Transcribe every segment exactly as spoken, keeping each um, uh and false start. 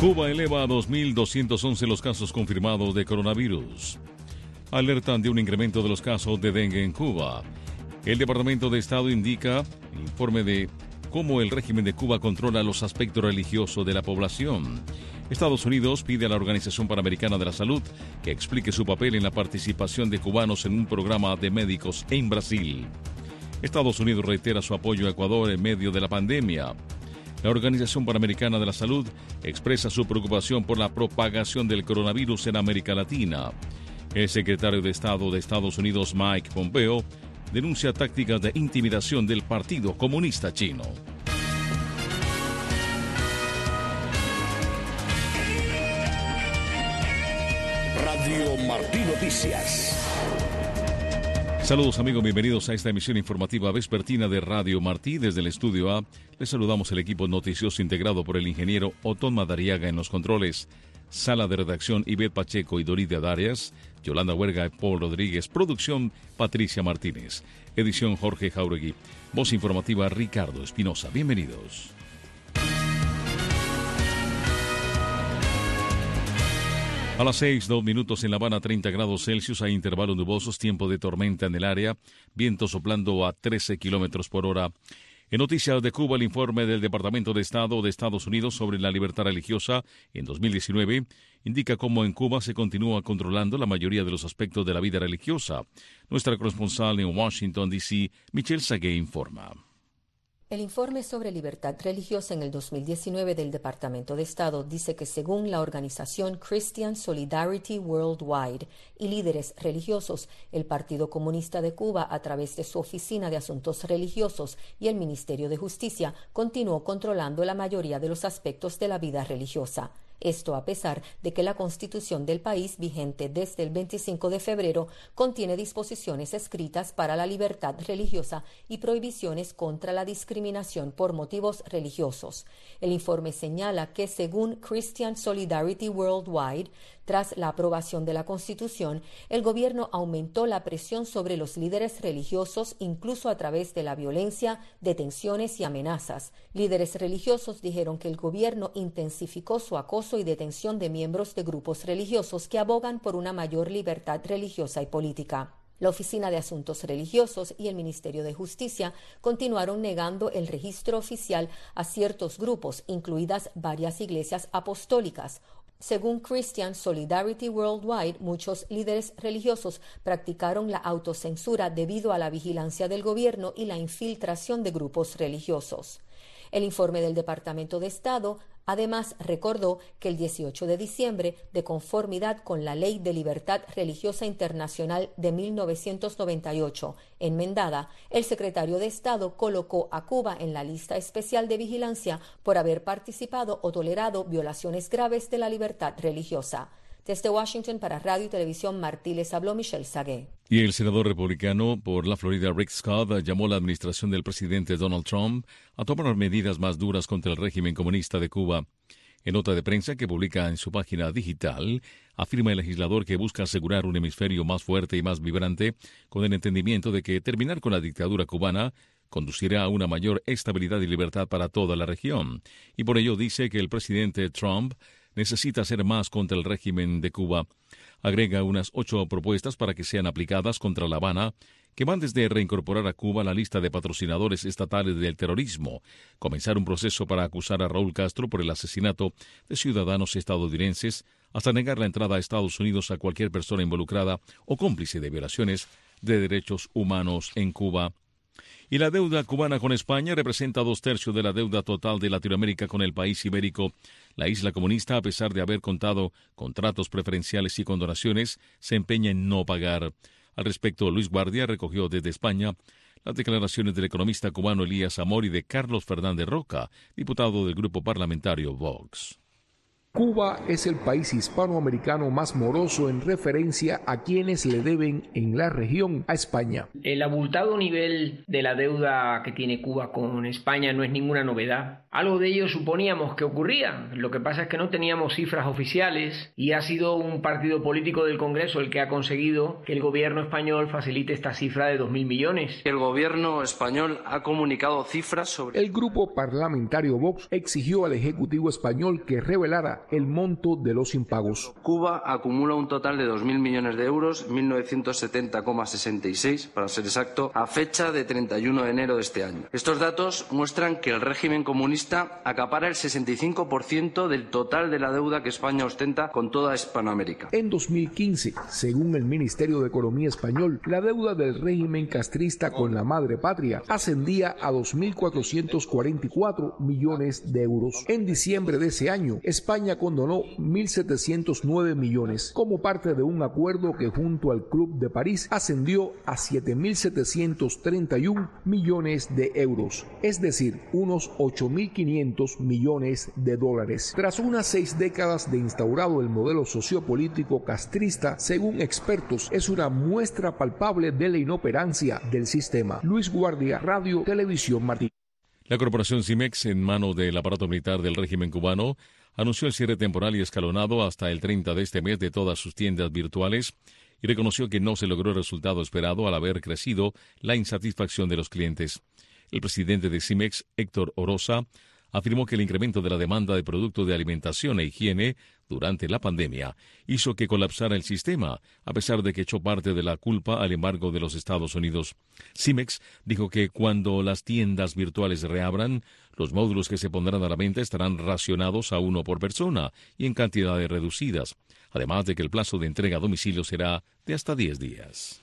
Cuba eleva a dos mil doscientos once los casos confirmados de coronavirus. Alertan de un incremento de los casos de dengue en Cuba. El Departamento de Estado indica informe de cómo el régimen de Cuba controla los aspectos religiosos de la población. Estados Unidos pide a la Organización Panamericana de la Salud que explique su papel en la participación de cubanos en un programa de médicos en Brasil. Estados Unidos reitera su apoyo a Ecuador en medio de la pandemia. La Organización Panamericana de la Salud expresa su preocupación por la propagación del coronavirus en América Latina. El secretario de Estado de Estados Unidos, Mike Pompeo, denuncia tácticas de intimidación del Partido Comunista Chino. Radio Martí Noticias. Saludos amigos, bienvenidos a esta emisión informativa vespertina de Radio Martí. Desde el Estudio A, les saludamos el equipo noticioso integrado por el ingeniero Otón Madariaga en los controles, sala de redacción Ivette Pacheco y Doridia Darias, Yolanda Huerga y Paul Rodríguez, producción Patricia Martínez, edición Jorge Jauregui, voz informativa Ricardo Espinosa. Bienvenidos. A las seis, dos minutos en La Habana, treinta grados Celsius, hay intervalos nubosos, tiempo de tormenta en el área, viento soplando a trece kilómetros por hora. En noticias de Cuba, el informe del Departamento de Estado de Estados Unidos sobre la libertad religiosa en dos mil diecinueve indica cómo en Cuba se continúa controlando la mayoría de los aspectos de la vida religiosa. Nuestra corresponsal en Washington, D C, Michelle Sagué, informa. El informe sobre libertad religiosa en el dos mil diecinueve del Departamento de Estado dice que según la organización Christian Solidarity Worldwide y líderes religiosos, el Partido Comunista de Cuba, a través de su Oficina de Asuntos Religiosos y el Ministerio de Justicia, continuó controlando la mayoría de los aspectos de la vida religiosa. Esto a pesar de que la Constitución del país, vigente desde el veinticinco de febrero, contiene disposiciones escritas para la libertad religiosa y prohibiciones contra la discriminación por motivos religiosos. El informe señala que, según Christian Solidarity Worldwide, tras la aprobación de la Constitución, el gobierno aumentó la presión sobre los líderes religiosos, incluso a través de la violencia, detenciones y amenazas. Líderes religiosos dijeron que el gobierno intensificó su acoso y detención de miembros de grupos religiosos que abogan por una mayor libertad religiosa y política. La Oficina de Asuntos Religiosos y el Ministerio de Justicia continuaron negando el registro oficial a ciertos grupos, incluidas varias iglesias apostólicas. Según Christian Solidarity Worldwide, muchos líderes religiosos practicaron la autocensura debido a la vigilancia del gobierno y la infiltración de grupos religiosos. El informe del Departamento de Estado además recordó que el dieciocho de diciembre, de conformidad con la Ley de Libertad Religiosa Internacional de mil novecientos noventa y ocho, enmendada, el secretario de Estado colocó a Cuba en la lista especial de vigilancia por haber participado o tolerado violaciones graves de la libertad religiosa. Desde Washington para Radio y Televisión Martí les habló Michelle Sagué. Y el senador republicano por la Florida, Rick Scott, llamó a la administración del presidente Donald Trump a tomar medidas más duras contra el régimen comunista de Cuba. En nota de prensa que publica en su página digital, afirma el legislador que busca asegurar un hemisferio más fuerte y más vibrante, con el entendimiento de que terminar con la dictadura cubana conducirá a una mayor estabilidad y libertad para toda la región. Y por ello dice que el presidente Trump necesita hacer más contra el régimen de Cuba. Agrega unas ocho propuestas para que sean aplicadas contra La Habana, que van desde reincorporar a Cuba a la lista de patrocinadores estatales del terrorismo, comenzar un proceso para acusar a Raúl Castro por el asesinato de ciudadanos estadounidenses, hasta negar la entrada a Estados Unidos a cualquier persona involucrada o cómplice de violaciones de derechos humanos en Cuba. Y la deuda cubana con España representa dos tercios de la deuda total de Latinoamérica con el país ibérico. La isla comunista, a pesar de haber contado con tratos preferenciales y condonaciones, se empeña en no pagar. Al respecto, Luis Guardia recogió desde España las declaraciones del economista cubano Elías Amor y de Carlos Fernández Roca, diputado del grupo parlamentario Vox. Cuba es el país hispanoamericano más moroso en referencia a quienes le deben en la región a España. El abultado nivel de la deuda que tiene Cuba con España no es ninguna novedad. Algo de ello suponíamos que ocurría. Lo que pasa es que no teníamos cifras oficiales y ha sido un partido político del Congreso el que ha conseguido que el gobierno español facilite esta cifra de dos mil millones. El gobierno español ha comunicado cifras sobre... El grupo parlamentario Vox exigió al Ejecutivo español que revelara pagar el monto de los impagos. Cuba acumula un total de dos mil millones de euros, mil novecientos setenta coma sesenta y seis, para ser exacto, a fecha de treinta y uno de enero de este año. Estos datos muestran que el régimen comunista acapara el sesenta y cinco por ciento del total de la deuda que España ostenta con toda Hispanoamérica. En dos mil quince, según el Ministerio de Economía español, la deuda del régimen castrista con la madre patria ascendía a dos mil cuatrocientos cuarenta y cuatro millones de euros. En diciembre de ese año, España condonó mil setecientos nueve millones como parte de un acuerdo que junto al Club de París ascendió a siete mil setecientos treinta y uno millones de euros, es decir, unos ocho mil quinientos millones de dólares. Tras unas seis décadas de instaurado el modelo sociopolítico castrista, según expertos, es una muestra palpable de la inoperancia del sistema. Luis Guardia, Radio Televisión Martín. La corporación Cimex, en manos del aparato militar del régimen cubano, anunció el cierre temporal y escalonado hasta el treinta de este mes de todas sus tiendas virtuales y reconoció que no se logró el resultado esperado al haber crecido la insatisfacción de los clientes. El presidente de Cimex, Héctor Oroza, afirmó que el incremento de la demanda de productos de alimentación e higiene durante la pandemia hizo que colapsara el sistema, a pesar de que echó parte de la culpa al embargo de los Estados Unidos. Cimex dijo que cuando las tiendas virtuales reabran, los módulos que se pondrán a la venta estarán racionados a uno por persona y en cantidades reducidas, además de que el plazo de entrega a domicilio será de hasta diez días.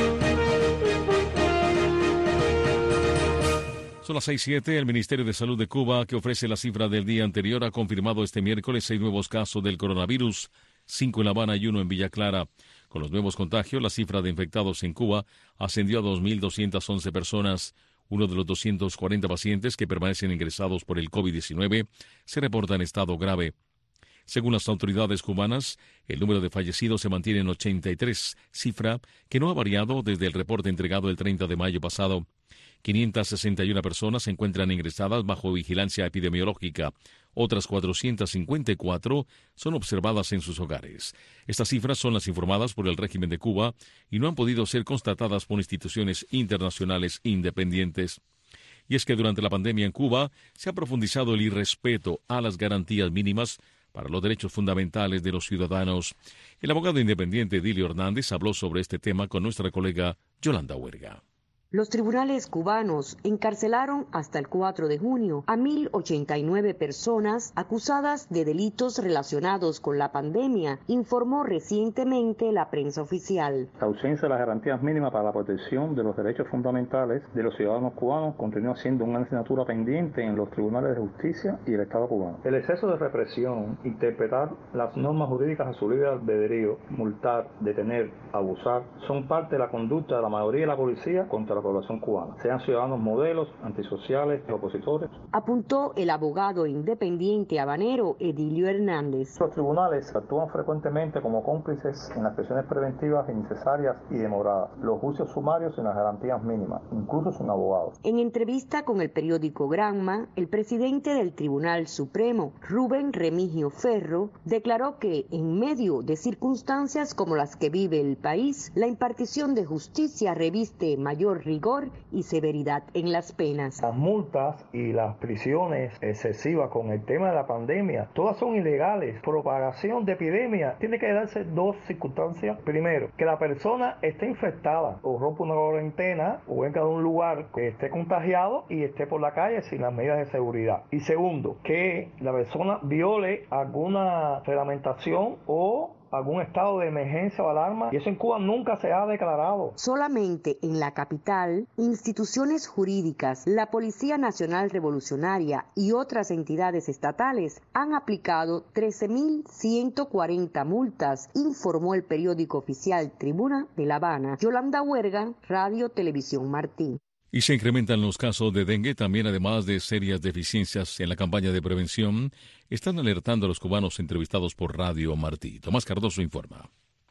Son las seis siete. El Ministerio de Salud de Cuba, que ofrece la cifra del día anterior, ha confirmado este miércoles seis nuevos casos del coronavirus, cinco en La Habana y uno en Villa Clara. Con los nuevos contagios, la cifra de infectados en Cuba ascendió a dos mil doscientas once personas. Uno de los doscientos cuarenta pacientes que permanecen ingresados por el COVID diecinueve se reporta en estado grave. Según las autoridades cubanas, el número de fallecidos se mantiene en ochenta y tres, cifra que no ha variado desde el reporte entregado el treinta de mayo pasado. quinientas sesenta y una personas se encuentran ingresadas bajo vigilancia epidemiológica. Otras cuatrocientas cincuenta y cuatro son observadas en sus hogares. Estas cifras son las informadas por el régimen de Cuba y no han podido ser constatadas por instituciones internacionales independientes. Y es que durante la pandemia en Cuba se ha profundizado el irrespeto a las garantías mínimas para los derechos fundamentales de los ciudadanos. El abogado independiente Edilio Hernández habló sobre este tema con nuestra colega Yolanda Huerga. Los tribunales cubanos encarcelaron hasta el cuatro de junio a mil ochenta y nueve personas acusadas de delitos relacionados con la pandemia, informó recientemente la prensa oficial. La ausencia de las garantías mínimas para la protección de los derechos fundamentales de los ciudadanos cubanos continúa siendo una asignatura pendiente en los tribunales de justicia y el Estado cubano. El exceso de represión, interpretar las normas jurídicas a su libre albedrío, multar, detener, abusar, son parte de la conducta de la mayoría de la policía contra la población cubana, sean ciudadanos modelos, antisociales, opositores. Apuntó el abogado independiente habanero Edilio Hernández. Los tribunales actúan frecuentemente como cómplices en las prisiones preventivas innecesarias y demoradas, los juicios sumarios sin las garantías mínimas, incluso sin abogados. En entrevista con el periódico Granma, el presidente del Tribunal Supremo, Rubén Remigio Ferro, declaró que en medio de circunstancias como las que vive el país, la impartición de justicia reviste mayor rigor y severidad en las penas. Las multas y las prisiones excesivas con el tema de la pandemia, todas son ilegales. Propagación de epidemia, tiene que darse dos circunstancias. Primero, que la persona esté infectada o rompa una cuarentena o venga de un lugar que esté contagiado y esté por la calle sin las medidas de seguridad. Y segundo, que la persona viole alguna reglamentación o algún estado de emergencia o alarma, y eso en Cuba nunca se ha declarado. Solamente en la capital, instituciones jurídicas, la Policía Nacional Revolucionaria y otras entidades estatales han aplicado trece mil ciento cuarenta multas, informó el periódico oficial Tribuna de La Habana. Yolanda Huerga, Radio Televisión Martín. Y se incrementan los casos de dengue, también además de serias deficiencias en la campaña de prevención, están alertando a los cubanos entrevistados por Radio Martí. Tomás Cardoso informa.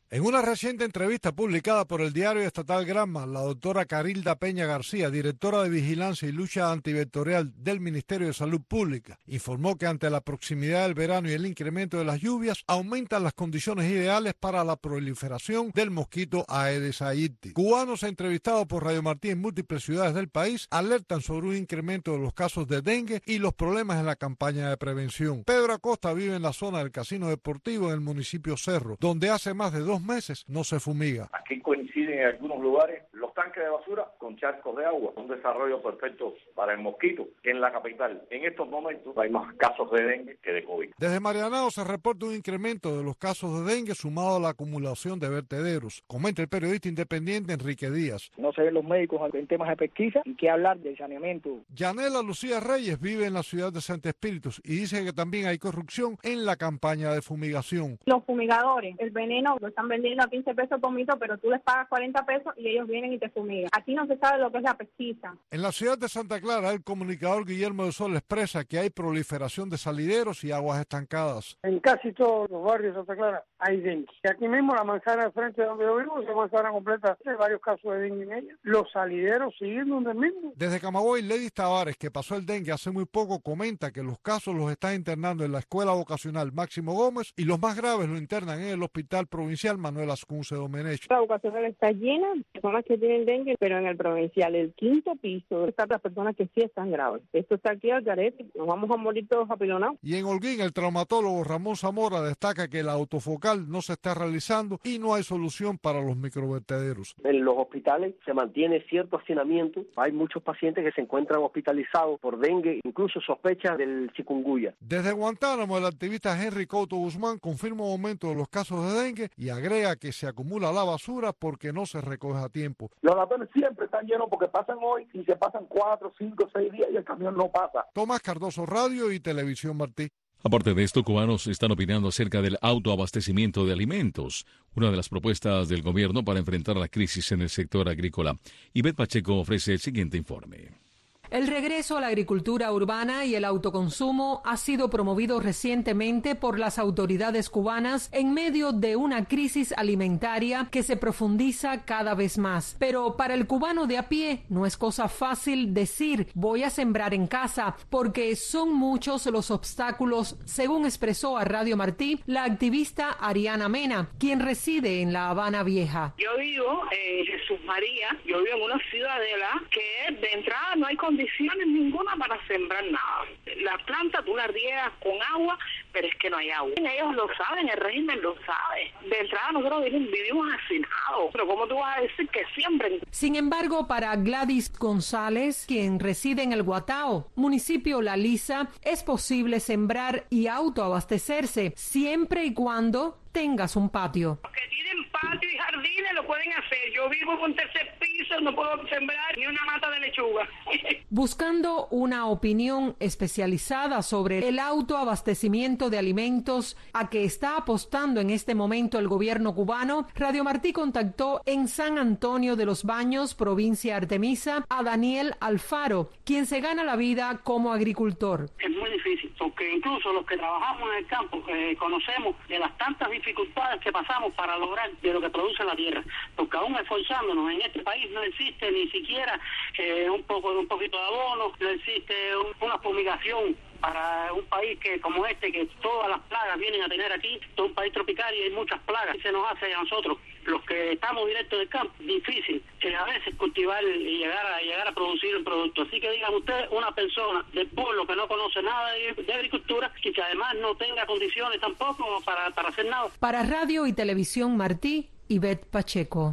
En una reciente entrevista publicada por el diario estatal Granma, la doctora Carilda Peña García, directora de Vigilancia y Lucha Antivectorial del Ministerio de Salud Pública, informó que ante la proximidad del verano y el incremento de las lluvias, aumentan las condiciones ideales para la proliferación del mosquito Aedes aegypti. Cubanos entrevistados por Radio Martí en múltiples ciudades del país alertan sobre un incremento de los casos de dengue y los problemas en la campaña de prevención. Pedro Acosta vive en la zona del Casino Deportivo en el municipio Cerro, donde hace más de dos meses no se fumiga. Aquí coinciden en algunos lugares los tanques de basura con charcos de agua, un desarrollo perfecto para el mosquito. En la capital, en estos momentos, hay más casos de dengue que de COVID. Desde Marianao se reporta un incremento de los casos de dengue sumado a la acumulación de vertederos, comenta el periodista independiente Enrique Díaz. No se ven los médicos en temas de pesquisa y qué hablar de saneamiento. Yanela Lucía Reyes vive en la ciudad de Santa Espíritus y dice que también hay corrupción en la campaña de fumigación. Los fumigadores, el veneno lo están vendiendo a quince pesos por mito, pero tú les pagas cuarenta pesos y ellos vienen y te fumigan. Aquí no se sabe lo que es la pesquisa. En la ciudad de Santa Clara, el comunicador Guillermo de Sol expresa que hay proliferación de salideros y aguas estancadas. En casi todos los barrios de Santa Clara hay dengue. Y aquí mismo, la manzana de frente de donde yo vivo, se manzana completa, hay varios casos de dengue en ella. Los salideros siguen donde mismo. Desde Camagüey, Lady Tavares, que pasó el dengue hace muy poco, comenta que los casos los están internando en la Escuela Vocacional Máximo Gómez y los más graves lo internan en el Hospital Provincial Manuel Ascunce Domenech. La vocacional está llena de personas que tienen dengue, pero en el provincial, el quinto piso, están las personas que sí están graves. Esto está aquí al garete, nos vamos a morir todos apilonados. Y en Holguín, el traumatólogo Ramón Zamora destaca que la autofocal no se está realizando y no hay solución para los microvertederos. En los hospitales se mantiene cierto hacinamiento, hay muchos pacientes que se encuentran hospitalizados por dengue, incluso sospechas del chikungunya. Desde Guantánamo, el activista Henry Couto Guzmán confirma un aumento de los casos de dengue y agrega que se acumula la basura porque no se recoge a tiempo. Los latones siempre están llenos porque pasan hoy y se pasan cuatro, cinco, seis días y el camión no pasa. Tomás Cardoso, Radio y Televisión Martí. Aparte de esto, cubanos están opinando acerca del autoabastecimiento de alimentos, una de las propuestas del gobierno para enfrentar la crisis en el sector agrícola. Ivette Pacheco ofrece el siguiente informe. El regreso a la agricultura urbana y el autoconsumo ha sido promovido recientemente por las autoridades cubanas en medio de una crisis alimentaria que se profundiza cada vez más. Pero para el cubano de a pie no es cosa fácil decir voy a sembrar en casa, porque son muchos los obstáculos, según expresó a Radio Martí la activista Ariana Mena, quien reside en La Habana Vieja. Yo vivo en Jesús María, yo vivo en una ciudadela que de entrada no hay condiciones ninguna para sembrar nada. La planta tú la riegas con agua, pero es que no hay agua. Ellos lo saben, el régimen lo sabe. De entrada nosotros vivimos hacinados, pero ¿cómo tú vas a decir que siembren? Sin embargo, para Gladys González, quien reside en el Guatao, municipio La Lisa, es posible sembrar y autoabastecerse siempre y cuando tengas un patio. Los que tienen patio y jardines lo pueden hacer. Yo vivo en un tercer piso, no puedo sembrar ni una mata de lechuga. Buscando una opinión especializada sobre el autoabastecimiento de alimentos a que está apostando en este momento el gobierno cubano, Radio Martí contactó en San Antonio de los Baños, provincia Artemisa, a Daniel Alfaro, quien se gana la vida como agricultor. Es muy difícil, porque incluso los que trabajamos en el campo, que conocemos de las tantas dificultades que pasamos para lograr de lo que produce la tierra, porque aún esforzándonos en este país no existe ni siquiera eh, un poco un poquito de abono, no existe un, una fumigación para un país que como este, que todas las plagas vienen a tener aquí, todo un país tropical y hay muchas plagas, y se nos hace a nosotros, los que estamos directos del campo, difícil eh, a veces cultivar y llegar a llegar a producir el producto. Así que digan ustedes, una persona del pueblo que no conoce nada de, de agricultura y que además no tenga condiciones tampoco para, para hacer nada. Para Radio y Televisión Martí, Ivette Pacheco.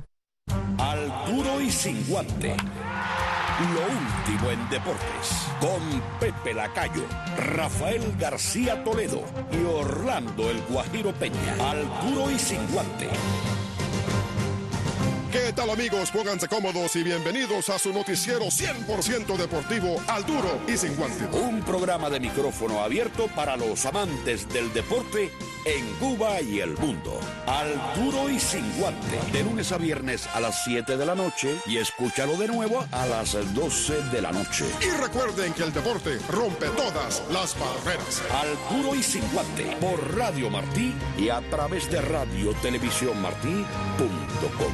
Al duro y sin guante. Lo último en deportes, con Pepe Lacayo, Rafael García Toledo y Orlando El Guajiro Peña. Al duro y sin guante. Qué ¿Qué tal, amigos? Pónganse cómodos y bienvenidos a su noticiero cien por ciento deportivo, Al Duro y Sin Guantes. Un programa de micrófono abierto para los amantes del deporte en Cuba y el mundo. Al Duro y Sin Guantes, de lunes a viernes a las siete de la noche y escúchalo de nuevo a las doce de la noche. Y recuerden que el deporte rompe todas las barreras. Al Duro y Sin Guantes, por Radio Martí y a través de radio televisión martí punto com.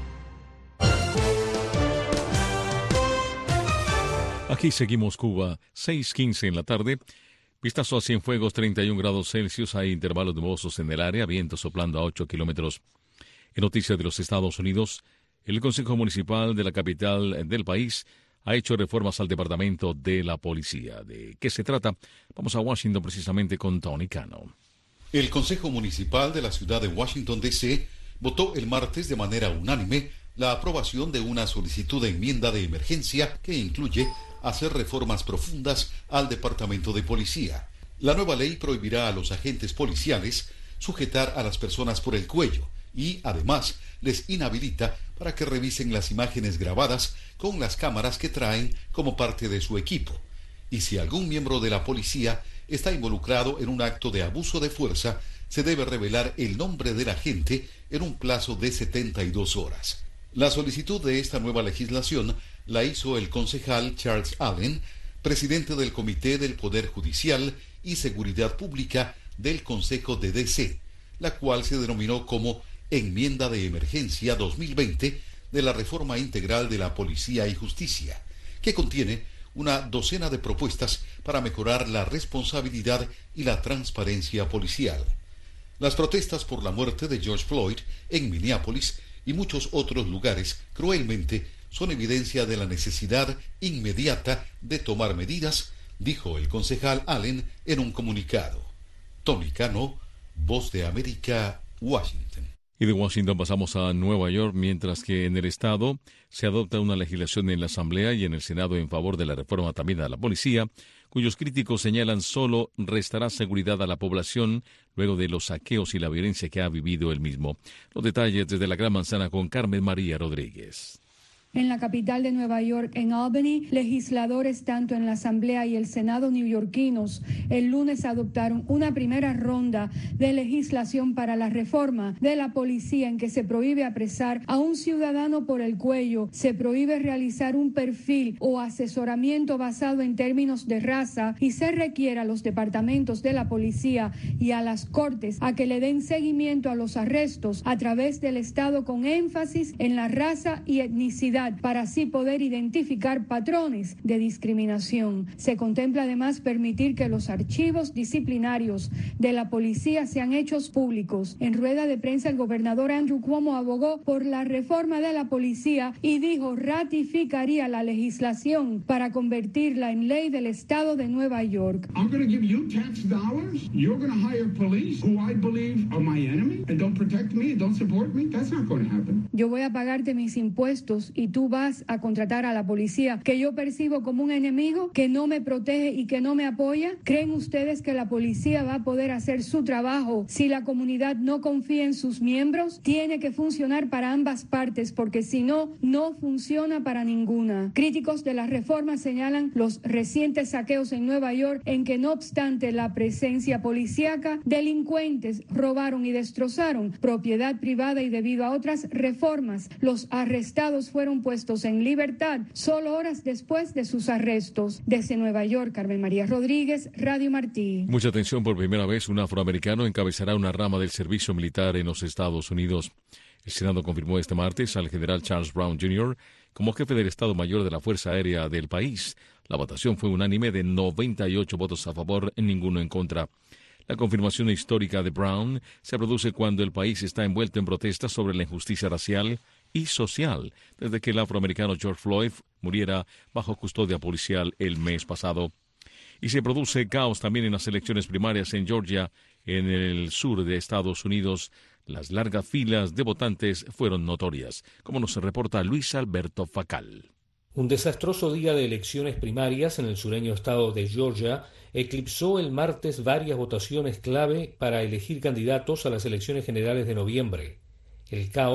Aquí seguimos Cuba, seis quince en la tarde. Vistazo a Cienfuegos, treinta y un grados Celsius. Hay intervalos nubosos en el área, viento soplando a ocho kilómetros. En noticias de los Estados Unidos, el Consejo Municipal de la capital del país ha hecho reformas al Departamento de la Policía. ¿De qué se trata? Vamos a Washington precisamente con Tony Cano. El Consejo Municipal de la ciudad de Washington, D C, votó el martes de manera unánime la aprobación de una solicitud de enmienda de emergencia que incluye hacer reformas profundas al Departamento de Policía. La nueva ley prohibirá a los agentes policiales sujetar a las personas por el cuello y, además, les inhabilita para que revisen las imágenes grabadas con las cámaras que traen como parte de su equipo. Y si algún miembro de la policía está involucrado en un acto de abuso de fuerza, se debe revelar el nombre del agente en un plazo de setenta y dos horas. La solicitud de esta nueva legislación la hizo el concejal Charles Allen, presidente del Comité del Poder Judicial y Seguridad Pública del Consejo de D C, la cual se denominó como Enmienda de Emergencia dos mil veinte de la Reforma Integral de la Policía y Justicia, que contiene una docena de propuestas para mejorar la responsabilidad y la transparencia policial. Las protestas por la muerte de George Floyd en Minneapolis y muchos otros lugares cruelmente son evidencia de la necesidad inmediata de tomar medidas, dijo el concejal Allen en un comunicado. Tony Cano, Voz de América, Washington. Y de Washington pasamos a Nueva York, mientras que en el estado se adopta una legislación en la Asamblea y en el Senado en favor de la reforma también a la policía, cuyos críticos señalan solo restará seguridad a la población luego de los saqueos y la violencia que ha vivido el mismo. Los detalles desde la Gran Manzana con Carmen María Rodríguez. En la capital de Nueva York, en Albany, legisladores tanto en la Asamblea y el Senado neoyorquinos el lunes adoptaron una primera ronda de legislación para la reforma de la policía en que se prohíbe apresar a un ciudadano por el cuello, se prohíbe realizar un perfil o asesoramiento basado en términos de raza y se requiere a los departamentos de la policía y a las cortes a que le den seguimiento a los arrestos a través del Estado con énfasis en la raza y etnicidad, para así poder identificar patrones de discriminación. Se contempla además permitir que los archivos disciplinarios de la policía sean hechos públicos. En rueda de prensa, el gobernador Andrew Cuomo abogó por la reforma de la policía y dijo ratificaría la legislación para convertirla en ley del estado de Nueva York. I'm going to give you tax dollars. You're going to hire police who I believe are my enemy and don't protect me and don't support me. That's not going to happen. Yo voy a pagarte mis impuestos y tú vas a contratar a la policía que yo percibo como un enemigo, que no me protege y que no me apoya. ¿Creen ustedes que la policía va a poder hacer su trabajo si la comunidad no confía en sus miembros? Tiene que funcionar para ambas partes, porque si no, no funciona para ninguna. Críticos de la reforma señalan los recientes saqueos en Nueva York, en que no obstante la presencia policíaca, delincuentes robaron y destrozaron propiedad privada y debido a otras reformas, los arrestados fueron puestos en libertad solo horas después de sus arrestos. Desde Nueva York, Carmen María Rodríguez, Radio Martí. Mucha atención, por primera vez un afroamericano encabezará una rama del servicio militar en los Estados Unidos. El Senado confirmó este martes al general Charles Brown junior como jefe del Estado Mayor de la Fuerza Aérea del país. La votación fue unánime de noventa y ocho votos a favor, ninguno en contra. La confirmación histórica de Brown se produce cuando el país está envuelto en protestas sobre la injusticia racial y social, desde que el afroamericano George Floyd muriera bajo custodia policial el mes pasado. Y se produce caos también en las elecciones primarias en Georgia, en el sur de Estados Unidos. Las largas filas de votantes fueron notorias, como nos reporta Luis Alberto Facal. Un desastroso día de elecciones primarias en el sureño estado de Georgia eclipsó el martes varias votaciones clave para elegir candidatos a las elecciones generales de noviembre. El caos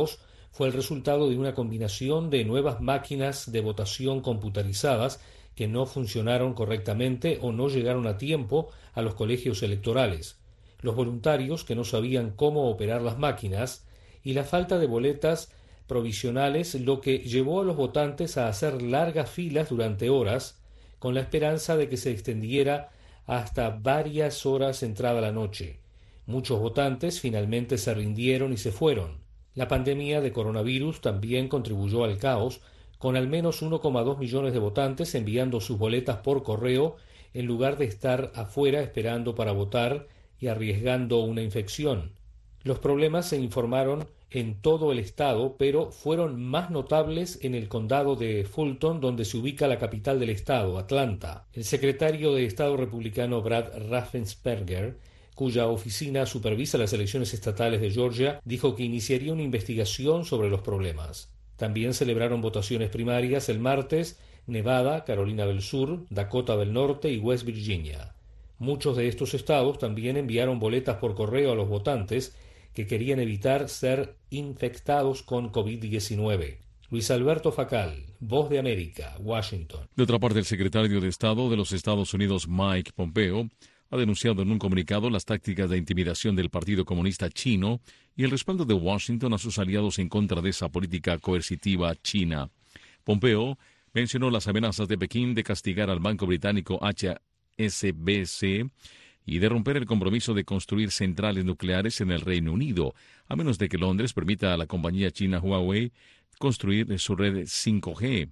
fue el resultado de una combinación de nuevas máquinas de votación computarizadas que no funcionaron correctamente o no llegaron a tiempo a los colegios electorales, los voluntarios que no sabían cómo operar las máquinas y la falta de boletas provisionales, lo que llevó a los votantes a hacer largas filas durante horas con la esperanza de que se extendiera hasta varias horas entrada la noche. Muchos votantes finalmente se rindieron y se fueron. La pandemia de coronavirus también contribuyó al caos, con al menos uno coma dos millones de votantes enviando sus boletas por correo en lugar de estar afuera esperando para votar y arriesgando una infección. Los problemas se informaron en todo el estado, pero fueron más notables en el condado de Fulton, donde se ubica la capital del estado, Atlanta. El secretario de Estado republicano Brad Raffensperger, cuya oficina supervisa las elecciones estatales de Georgia, dijo que iniciaría una investigación sobre los problemas. También celebraron votaciones primarias el martes Nevada, Carolina del Sur, Dakota del Norte y West Virginia. Muchos de estos estados también enviaron boletas por correo a los votantes que querían evitar ser infectados con covid diecinueve. Luis Alberto Facal, Voz de América, Washington. De otra parte, el secretario de Estado de los Estados Unidos, Mike Pompeo, ha denunciado en un comunicado las tácticas de intimidación del Partido Comunista Chino y el respaldo de Washington a sus aliados en contra de esa política coercitiva china. Pompeo mencionó las amenazas de Pekín de castigar al banco británico H S B C y de romper el compromiso de construir centrales nucleares en el Reino Unido, a menos de que Londres permita a la compañía china Huawei construir su red cinco G.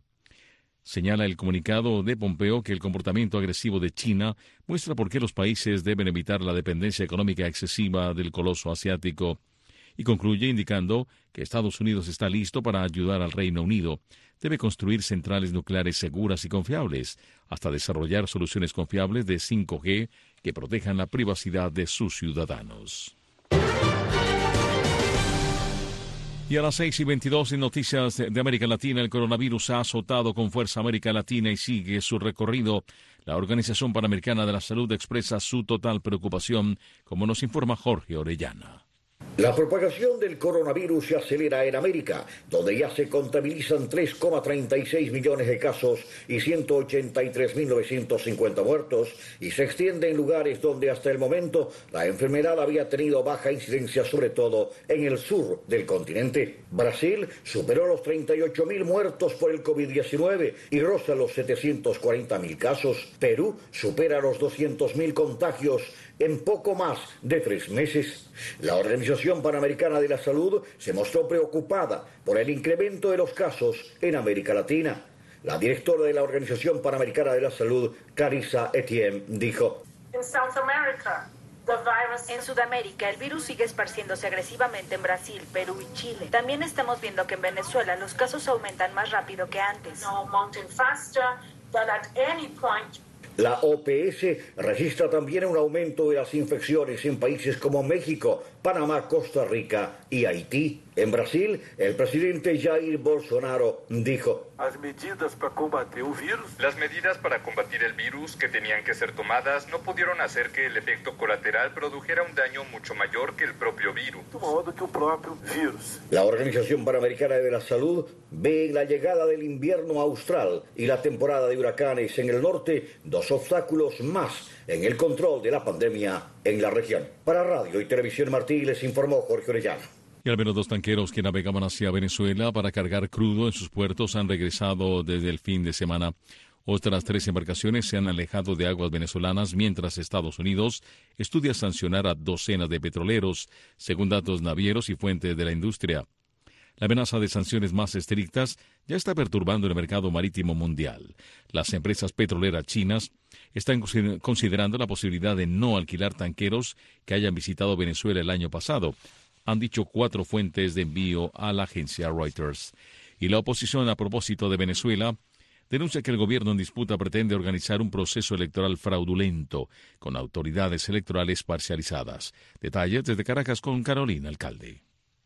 Señala el comunicado de Pompeo que el comportamiento agresivo de China muestra por qué los países deben evitar la dependencia económica excesiva del coloso asiático, y concluye indicando que Estados Unidos está listo para ayudar al Reino Unido. Debe construir centrales nucleares seguras y confiables, hasta desarrollar soluciones confiables de cinco G que protejan la privacidad de sus ciudadanos. Y a las seis y veintidós en Noticias de América Latina, el coronavirus ha azotado con fuerza América Latina y sigue su recorrido. La Organización Panamericana de la Salud expresa su total preocupación, como nos informa Jorge Orellana. La propagación del coronavirus se acelera en América, donde ya se contabilizan tres coma treinta y seis millones de casos y ciento ochenta y tres mil novecientos cincuenta muertos, y se extiende en lugares donde hasta el momento la enfermedad había tenido baja incidencia, sobre todo en el sur del continente. Brasil superó los treinta y ocho mil muertos por el covid diecinueve y roza los setecientos cuarenta mil casos. Perú supera los doscientos mil contagios en poco más de tres meses. La Organización Panamericana de la Salud se mostró preocupada por el incremento de los casos en América Latina. La directora de la Organización Panamericana de la Salud, Carissa Etienne, dijo: En Sudamérica, el virus sigue esparciéndose agresivamente en Brasil, Perú y Chile. También estamos viendo que en Venezuela los casos aumentan más rápido que antes. La O P S registra también un aumento de las infecciones en países como México, Panamá, Costa Rica y Haití. En Brasil, el presidente Jair Bolsonaro dijo: Las medidas para combatir el virus. Las medidas para combatir el virus que tenían que ser tomadas no pudieron hacer que el efecto colateral produjera un daño mucho mayor que el propio virus. que el propio virus. La Organización Panamericana de la Salud ve en la llegada del invierno austral y la temporada de huracanes en el norte dos obstáculos más en el control de la pandemia en la región. Para Radio y Televisión Martí les informó Jorge Orellana. Y al menos dos tanqueros que navegaban hacia Venezuela para cargar crudo en sus puertos han regresado desde el fin de semana. Otras tres embarcaciones se han alejado de aguas venezolanas, mientras Estados Unidos estudia sancionar a docenas de petroleros, según datos navieros y fuentes de la industria. La amenaza de sanciones más estrictas ya está perturbando el mercado marítimo mundial. Las empresas petroleras chinas están considerando la posibilidad de no alquilar tanqueros que hayan visitado Venezuela el año pasado, han dicho cuatro fuentes de envío a la agencia Reuters. Y la oposición, a propósito de Venezuela, denuncia que el gobierno en disputa pretende organizar un proceso electoral fraudulento con autoridades electorales parcializadas. Detalles desde Caracas con Carolina Alcalde.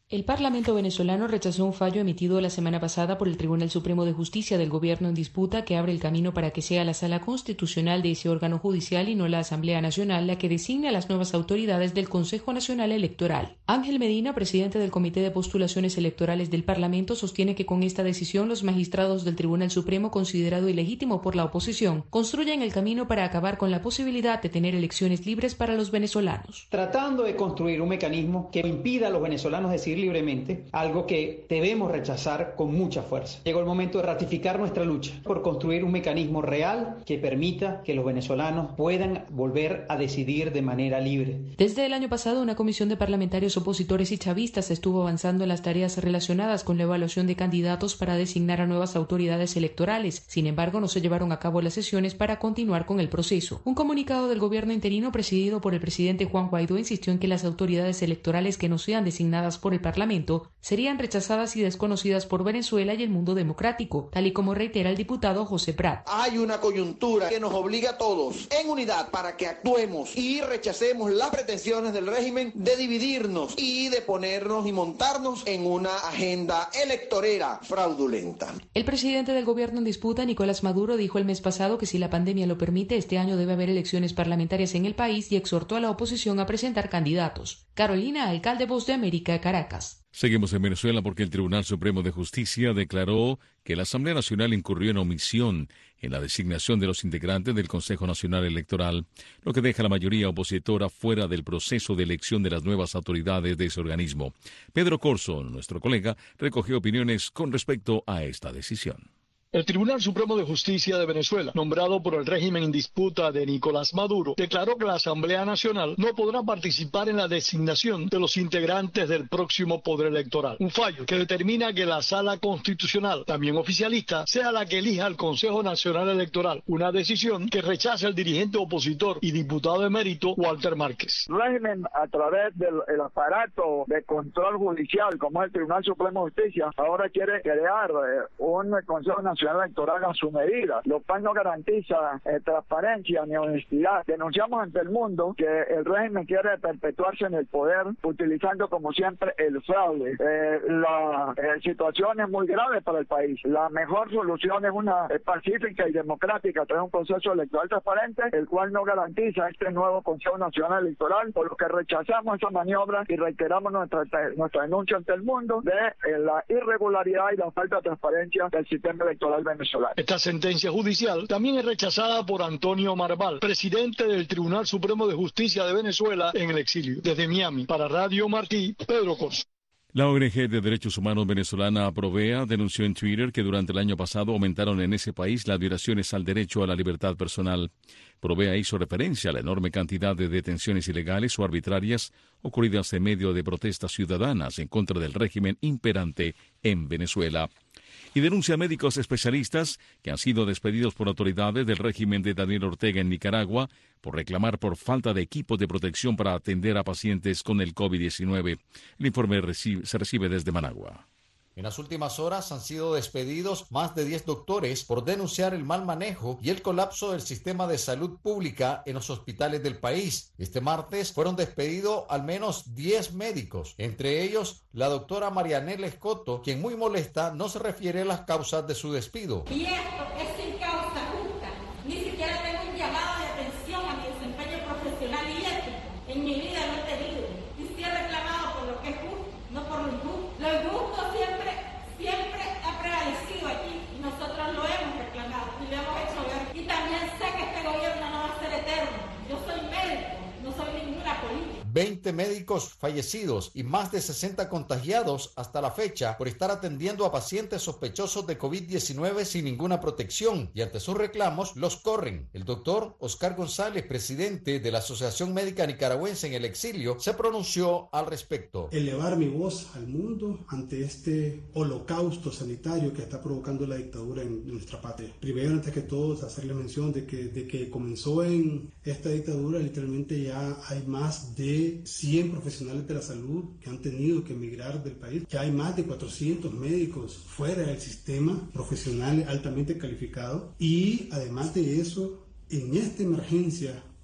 El Parlamento venezolano rechazó un fallo emitido la semana pasada por el Tribunal Supremo de Justicia del gobierno en disputa que abre el camino para que sea la Sala Constitucional de ese órgano judicial y no la Asamblea Nacional la que designe a las nuevas autoridades del Consejo Nacional Electoral. Ángel Medina, presidente del Comité de Postulaciones Electorales del Parlamento, sostiene que con esta decisión los magistrados del Tribunal Supremo, considerado ilegítimo por la oposición, construyen el camino para acabar con la posibilidad de tener elecciones libres para los venezolanos. Tratando de construir un mecanismo que impida a los venezolanos decidir libremente, algo que debemos rechazar con mucha fuerza. Llegó el momento de ratificar nuestra lucha por construir un mecanismo real que permita que los venezolanos puedan volver a decidir de manera libre. Desde el año pasado, una comisión de parlamentarios opositores y chavistas estuvo avanzando en las tareas relacionadas con la evaluación de candidatos para designar a nuevas autoridades electorales. Sin embargo, no se llevaron a cabo las sesiones para continuar con el proceso. Un comunicado del gobierno interino presidido por el presidente Juan Guaidó insistió en que las autoridades electorales que no sean designadas por el Parlamento serían rechazadas y desconocidas por Venezuela y el mundo democrático, tal y como reitera el diputado José Prat. Hay una coyuntura que nos obliga a todos en unidad para que actuemos y rechacemos las pretensiones del régimen de dividirnos y de ponernos y montarnos en una agenda electorera fraudulenta. El presidente del gobierno en disputa, Nicolás Maduro, dijo el mes pasado que si la pandemia lo permite, este año debe haber elecciones parlamentarias en el país y exhortó a la oposición a presentar candidatos. Carolina, alcalde Voz de América, Caracas. Seguimos en Venezuela porque el Tribunal Supremo de Justicia declaró que la Asamblea Nacional incurrió en omisión en la designación de los integrantes del Consejo Nacional Electoral, lo que deja a la mayoría opositora fuera del proceso de elección de las nuevas autoridades de ese organismo. Pedro Corzo, nuestro colega, recogió opiniones con respecto a esta decisión. El Tribunal Supremo de Justicia de Venezuela, nombrado por el régimen en disputa de Nicolás Maduro, declaró que la Asamblea Nacional no podrá participar en la designación de los integrantes del próximo poder electoral. Un fallo que determina que la Sala Constitucional, también oficialista, sea la que elija al Consejo Nacional Electoral, una decisión que rechaza el dirigente opositor y diputado emérito Walter Márquez. El régimen, a través del el aparato de control judicial, como es el Tribunal Supremo de Justicia, ahora quiere crear eh, un Consejo Nacional Electoral a su medida, lo cual no garantiza eh, transparencia ni honestidad. Denunciamos ante el mundo que el régimen quiere perpetuarse en el poder utilizando como siempre el fraude. Eh, la eh, situación es muy grave para el país. La mejor solución es una eh, pacífica y democrática, tener un proceso electoral transparente, el cual no garantiza este nuevo Consejo Nacional Electoral, por lo que rechazamos esa maniobra y reiteramos nuestra, nuestra denuncia ante el mundo de eh, la irregularidad y la falta de transparencia del sistema electoral venezolano. Esta sentencia judicial también es rechazada por Antonio Marval, presidente del Tribunal Supremo de Justicia de Venezuela en el exilio. Desde Miami, para Radio Martí, Pedro Corso. La O N G de Derechos Humanos venezolana Provea denunció en Twitter que durante el año pasado aumentaron en ese país las violaciones al derecho a la libertad personal. Provea hizo referencia a la enorme cantidad de detenciones ilegales o arbitrarias ocurridas en medio de protestas ciudadanas en contra del régimen imperante en Venezuela. Y denuncia a médicos especialistas que han sido despedidos por autoridades del régimen de Daniel Ortega en Nicaragua por reclamar por falta de equipos de protección para atender a pacientes con el COVID diecinueve. El informe recibe, se recibe desde Managua. En las últimas horas han sido despedidos más de diez doctores por denunciar el mal manejo y el colapso del sistema de salud pública en los hospitales del país. Este martes fueron despedidos al menos diez médicos, entre ellos la doctora Marianela Escoto, quien muy molesta no se refiere a las causas de su despido. Y esto es sin causa justa. Ni siquiera tengo un llamado de atención a mi desempeño profesional y ético. En mi vida lo he tenido. Y sí he reclamado por lo que es justo, no por lo injusto. Lo injusto siempre siempre ha prevalecido aquí y nosotros lo hemos reclamado y lo hemos hecho ver. Y también sé que este gobierno no va a ser eterno. Yo soy médico, no soy ninguna política. veinte médicos fallecidos y más de sesenta contagiados hasta la fecha por estar atendiendo a pacientes sospechosos de COVID diecinueve sin ninguna protección, y ante sus reclamos los corren. El doctor Oscar González, presidente de la Asociación Médica Nicaragüense en el exilio, se pronunció al respecto. Elevar mi voz al mundo ante este holocausto sanitario que está provocando la dictadura en nuestra patria. Primero, antes que todo, hacerle mención de que, de que comenzó en esta dictadura, literalmente ya hay más de cien profesionales de la salud que han tenido que emigrar del país. Ya hay más de cuatrocientos médicos fuera del sistema, profesionales altamente calificados. Y además de eso, en esta emergencia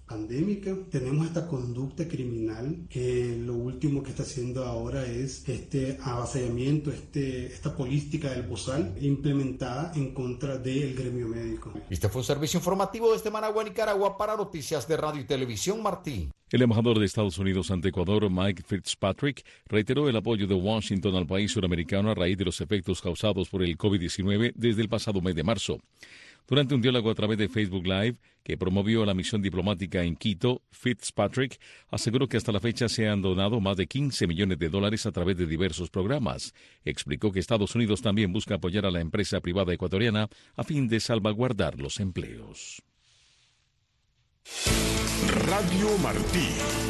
pandémica. Tenemos esta conducta criminal que lo último que está haciendo ahora es este avasallamiento, este, esta política del bozal implementada en contra del gremio médico. Este fue un servicio informativo desde Managua, Nicaragua, para Noticias de Radio y Televisión Martí. El embajador de Estados Unidos ante Ecuador, Mike Fitzpatrick, reiteró el apoyo de Washington al país suramericano a raíz de los efectos causados por el COVID diecinueve desde el pasado mes de marzo. Durante un diálogo a través de Facebook Live que promovió la misión diplomática en Quito, Fitzpatrick aseguró que hasta la fecha se han donado más de quince millones de dólares a través de diversos programas. Explicó que Estados Unidos también busca apoyar a la empresa privada ecuatoriana a fin de salvaguardar los empleos. Radio Martí.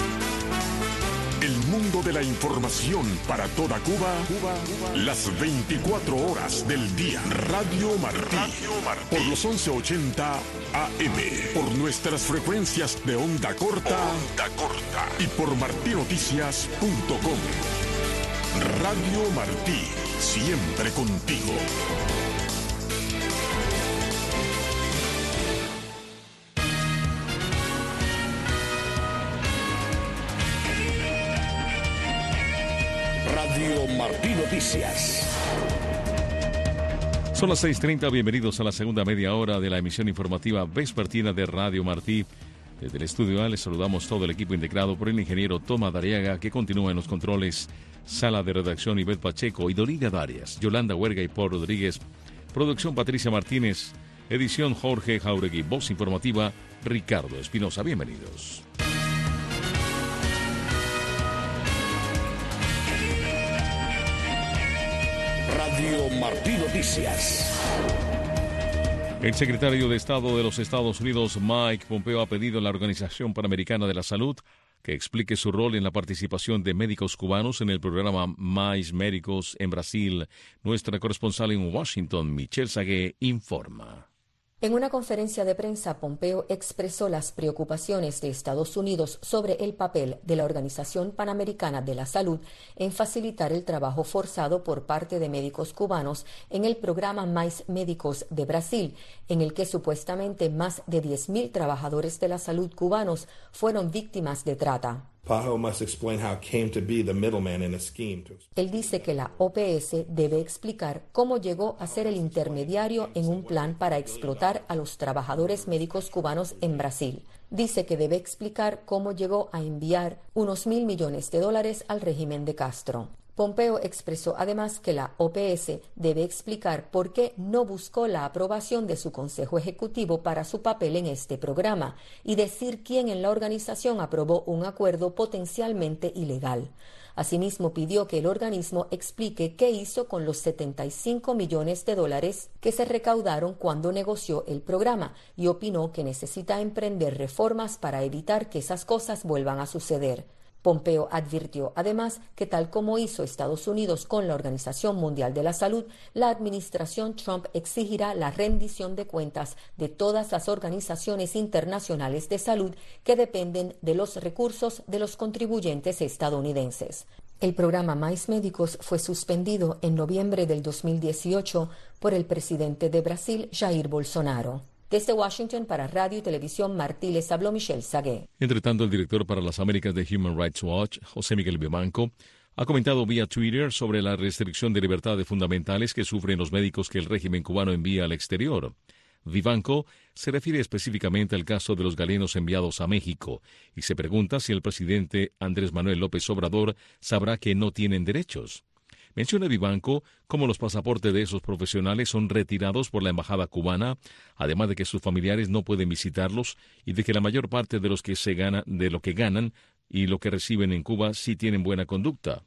El mundo de la información para toda Cuba, Cuba, Cuba, las veinticuatro horas del día. Radio Martí. Radio Martí. Por los once ochenta A M. Por nuestras frecuencias de onda corta. Onda corta. Y por martinoticias punto com. Radio Martí. Siempre contigo. Radio Martí Noticias. Son las seis treinta, bienvenidos a la segunda media hora de la emisión informativa vespertina de Radio Martí. Desde el estudio A les saludamos todo el equipo integrado por el ingeniero Toma Dariaga, que continúa en los controles, sala de redacción Ivette Pacheco y Dolina Darias, Yolanda Huerga y Paul Rodríguez, producción Patricia Martínez, edición Jorge Jauregui, voz informativa Ricardo Espinosa. Bienvenidos. Radio Martí Noticias. El secretario de Estado de los Estados Unidos, Mike Pompeo, ha pedido a la Organización Panamericana de la Salud que explique su rol en la participación de médicos cubanos en el programa Mais Médicos en Brasil. Nuestra corresponsal en Washington, Michelle Sagué, informa. En una conferencia de prensa, Pompeo expresó las preocupaciones de Estados Unidos sobre el papel de la Organización Panamericana de la Salud en facilitar el trabajo forzado por parte de médicos cubanos en el programa Mais Médicos de Brasil, en el que supuestamente más de diez mil trabajadores de la salud cubanos fueron víctimas de trata. Él dice que la O P S debe explicar cómo llegó a ser el intermediario en un plan para explotar a los trabajadores médicos cubanos en Brasil. Dice que debe explicar cómo llegó a enviar unos mil millones de dólares al régimen de Castro. Pompeo expresó además que la O P S debe explicar por qué no buscó la aprobación de su Consejo Ejecutivo para su papel en este programa y decir quién en la organización aprobó un acuerdo potencialmente ilegal. Asimismo, pidió que el organismo explique qué hizo con los setenta y cinco millones de dólares que se recaudaron cuando negoció el programa y opinó que necesita emprender reformas para evitar que esas cosas vuelvan a suceder. Pompeo advirtió además que tal como hizo Estados Unidos con la Organización Mundial de la Salud, la administración Trump exigirá la rendición de cuentas de todas las organizaciones internacionales de salud que dependen de los recursos de los contribuyentes estadounidenses. El programa Mais Médicos fue suspendido en noviembre del dos mil dieciocho por el presidente de Brasil, Jair Bolsonaro. Desde Washington para Radio y Televisión Martí les habló Michelle Sagué. Entre tanto, el director para las Américas de Human Rights Watch, José Miguel Vivanco, ha comentado vía Twitter sobre la restricción de libertades fundamentales que sufren los médicos que el régimen cubano envía al exterior. Vivanco se refiere específicamente al caso de los galenos enviados a México y se pregunta si el presidente Andrés Manuel López Obrador sabrá que no tienen derechos. Menciona Vivanco cómo los pasaportes de esos profesionales son retirados por la embajada cubana, además de que sus familiares no pueden visitarlos y de que la mayor parte de los que se gana, de lo que ganan y lo que reciben en Cuba sí tienen buena conducta.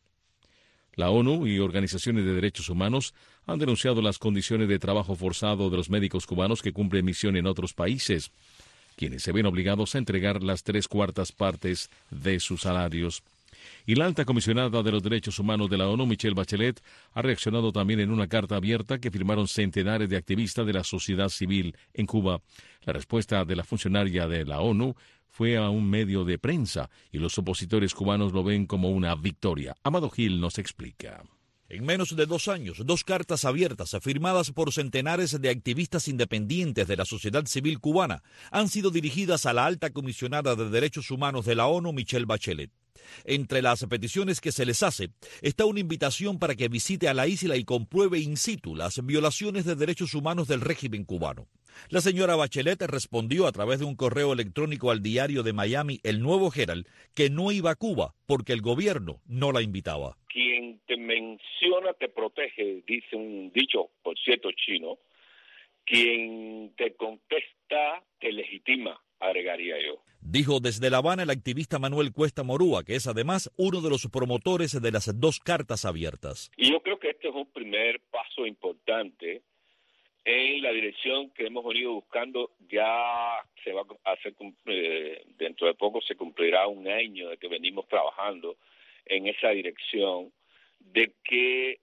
La ONU y organizaciones de derechos humanos han denunciado las condiciones de trabajo forzado de los médicos cubanos que cumplen misión en otros países, quienes se ven obligados a entregar las tres cuartas partes de sus salarios. Y la alta comisionada de los derechos humanos de la ONU, Michelle Bachelet, ha reaccionado también en una carta abierta que firmaron centenares de activistas de la sociedad civil en Cuba. La respuesta de la funcionaria de la ONU fue a un medio de prensa y los opositores cubanos lo ven como una victoria. Amado Gil nos explica. En menos de dos años, dos cartas abiertas firmadas por centenares de activistas independientes de la sociedad civil cubana han sido dirigidas a la alta comisionada de Derechos Humanos de la ONU, Michelle Bachelet. Entre las peticiones que se les hace está una invitación para que visite a la isla y compruebe in situ las violaciones de derechos humanos del régimen cubano. La señora Bachelet respondió a través de un correo electrónico al diario de Miami, El Nuevo Herald, que no iba a Cuba porque el gobierno no la invitaba. Quien te menciona te protege, dice un dicho, por cierto, chino. Quien te contesta te legitima, agregaría yo. Dijo desde La Habana el activista Manuel Cuesta Morúa, que es además uno de los promotores de las dos cartas abiertas. Y yo creo que este es un primer paso importante en la dirección que hemos venido buscando. Ya se va a hacer, eh, dentro de poco se cumplirá un año de que venimos trabajando en esa dirección, de que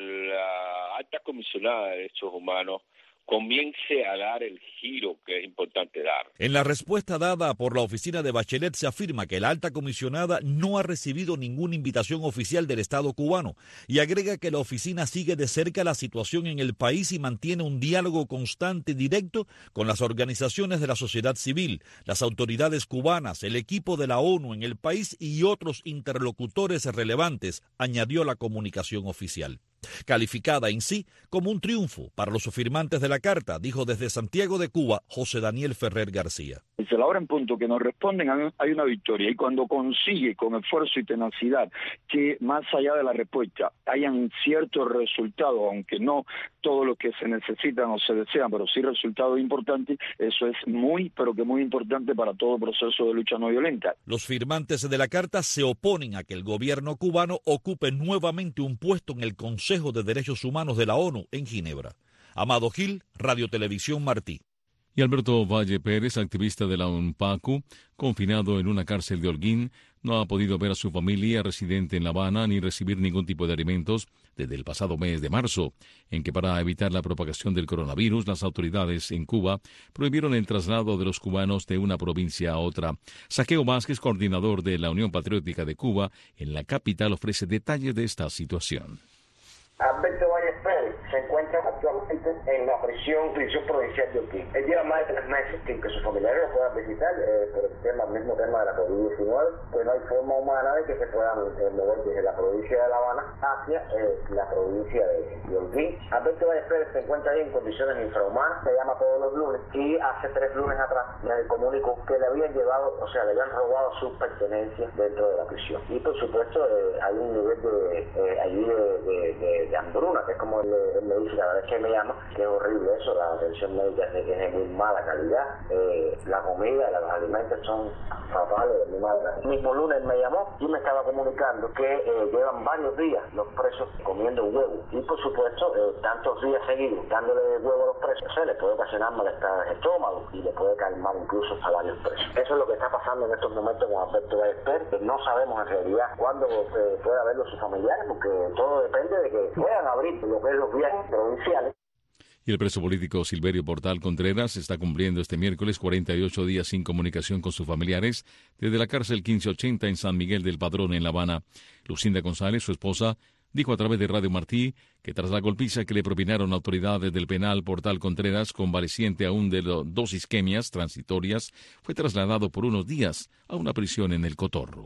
la alta comisionada de derechos humanos comience a dar el giro que es importante dar. En la respuesta dada por la oficina de Bachelet se afirma que la alta comisionada no ha recibido ninguna invitación oficial del Estado cubano y agrega que la oficina sigue de cerca la situación en el país y mantiene un diálogo constante y directo con las organizaciones de la sociedad civil, las autoridades cubanas, el equipo de la ONU en el país y otros interlocutores relevantes, añadió la comunicación oficial. Calificada en sí como un triunfo para los firmantes de la carta, dijo desde Santiago de Cuba José Daniel Ferrer García. Es la hora en punto que nos responden, hay una victoria, y cuando consigue con esfuerzo y tenacidad que más allá de la respuesta hayan ciertos resultados, aunque no todo lo que se necesitan o se desean, pero sí resultados importantes, eso es muy, pero que muy importante para todo proceso de lucha no violenta. Los firmantes de la carta se oponen a que el gobierno cubano ocupe nuevamente un puesto en el Consejo de Derechos Humanos de la ONU en Ginebra. Amado Gil, Radio Televisión Martí. Y Alberto Valle Pérez, activista de la UNPACU, confinado en una cárcel de Holguín, no ha podido ver a su familia residente en La Habana ni recibir ningún tipo de alimentos desde el pasado mes de marzo, en que para evitar la propagación del coronavirus, las autoridades en Cuba prohibieron el traslado de los cubanos de una provincia a otra. Saqueo Vázquez, coordinador de la Unión Patriótica de Cuba, en la capital ofrece detalles de esta situación. Alberto Valle Pérez se encuentra actualmente en la prisión, prisión provincial de Holguín. Él lleva más de tres meses sin que sus familiares lo puedan visitar eh, por el tema, el mismo tema de la COVID diecinueve, que no hay forma humana de que se puedan eh, mover desde la provincia de La Habana hacia eh, la provincia de, de Holguín. Alberto Valle Pérez se encuentra ahí en condiciones infrahumanas, se llama todos los lunes, y hace tres lunes atrás me comunicó que le habían llevado, o sea, le habían robado sus pertenencias dentro de la prisión. Y por supuesto eh, hay un nivel de, eh, allí de, de, de de hambruna, que es como él, él me dice, cada vez que me llama, que es horrible eso, la atención médica es de, es de muy mala calidad, eh, la comida, los alimentos son fatales, de muy mala calidad. El mismo lunes me llamó y me estaba comunicando que eh, llevan varios días los presos comiendo huevo, y por supuesto, eh, tantos días seguidos dándole huevo a los presos, se le puede ocasionar malestar en el estómago y le puede calmar incluso a varios presos. Eso es lo que está pasando en estos momentos con Alberto Valle Pérez, que no sabemos en realidad cuándo eh, pueda verlo sus familiares, porque todo depende de que puedan abrir lo que es los viajes provinciales. Y el preso político Silverio Portal Contreras está cumpliendo este miércoles cuarenta y ocho días sin comunicación con sus familiares desde la cárcel quince ochenta en San Miguel del Padrón, en La Habana. Lucinda González, su esposa, dijo a través de Radio Martí que tras la golpiza que le propinaron autoridades del penal Portal Contreras, convaleciente aún de dos isquemias transitorias, fue trasladado por unos días a una prisión en El Cotorro.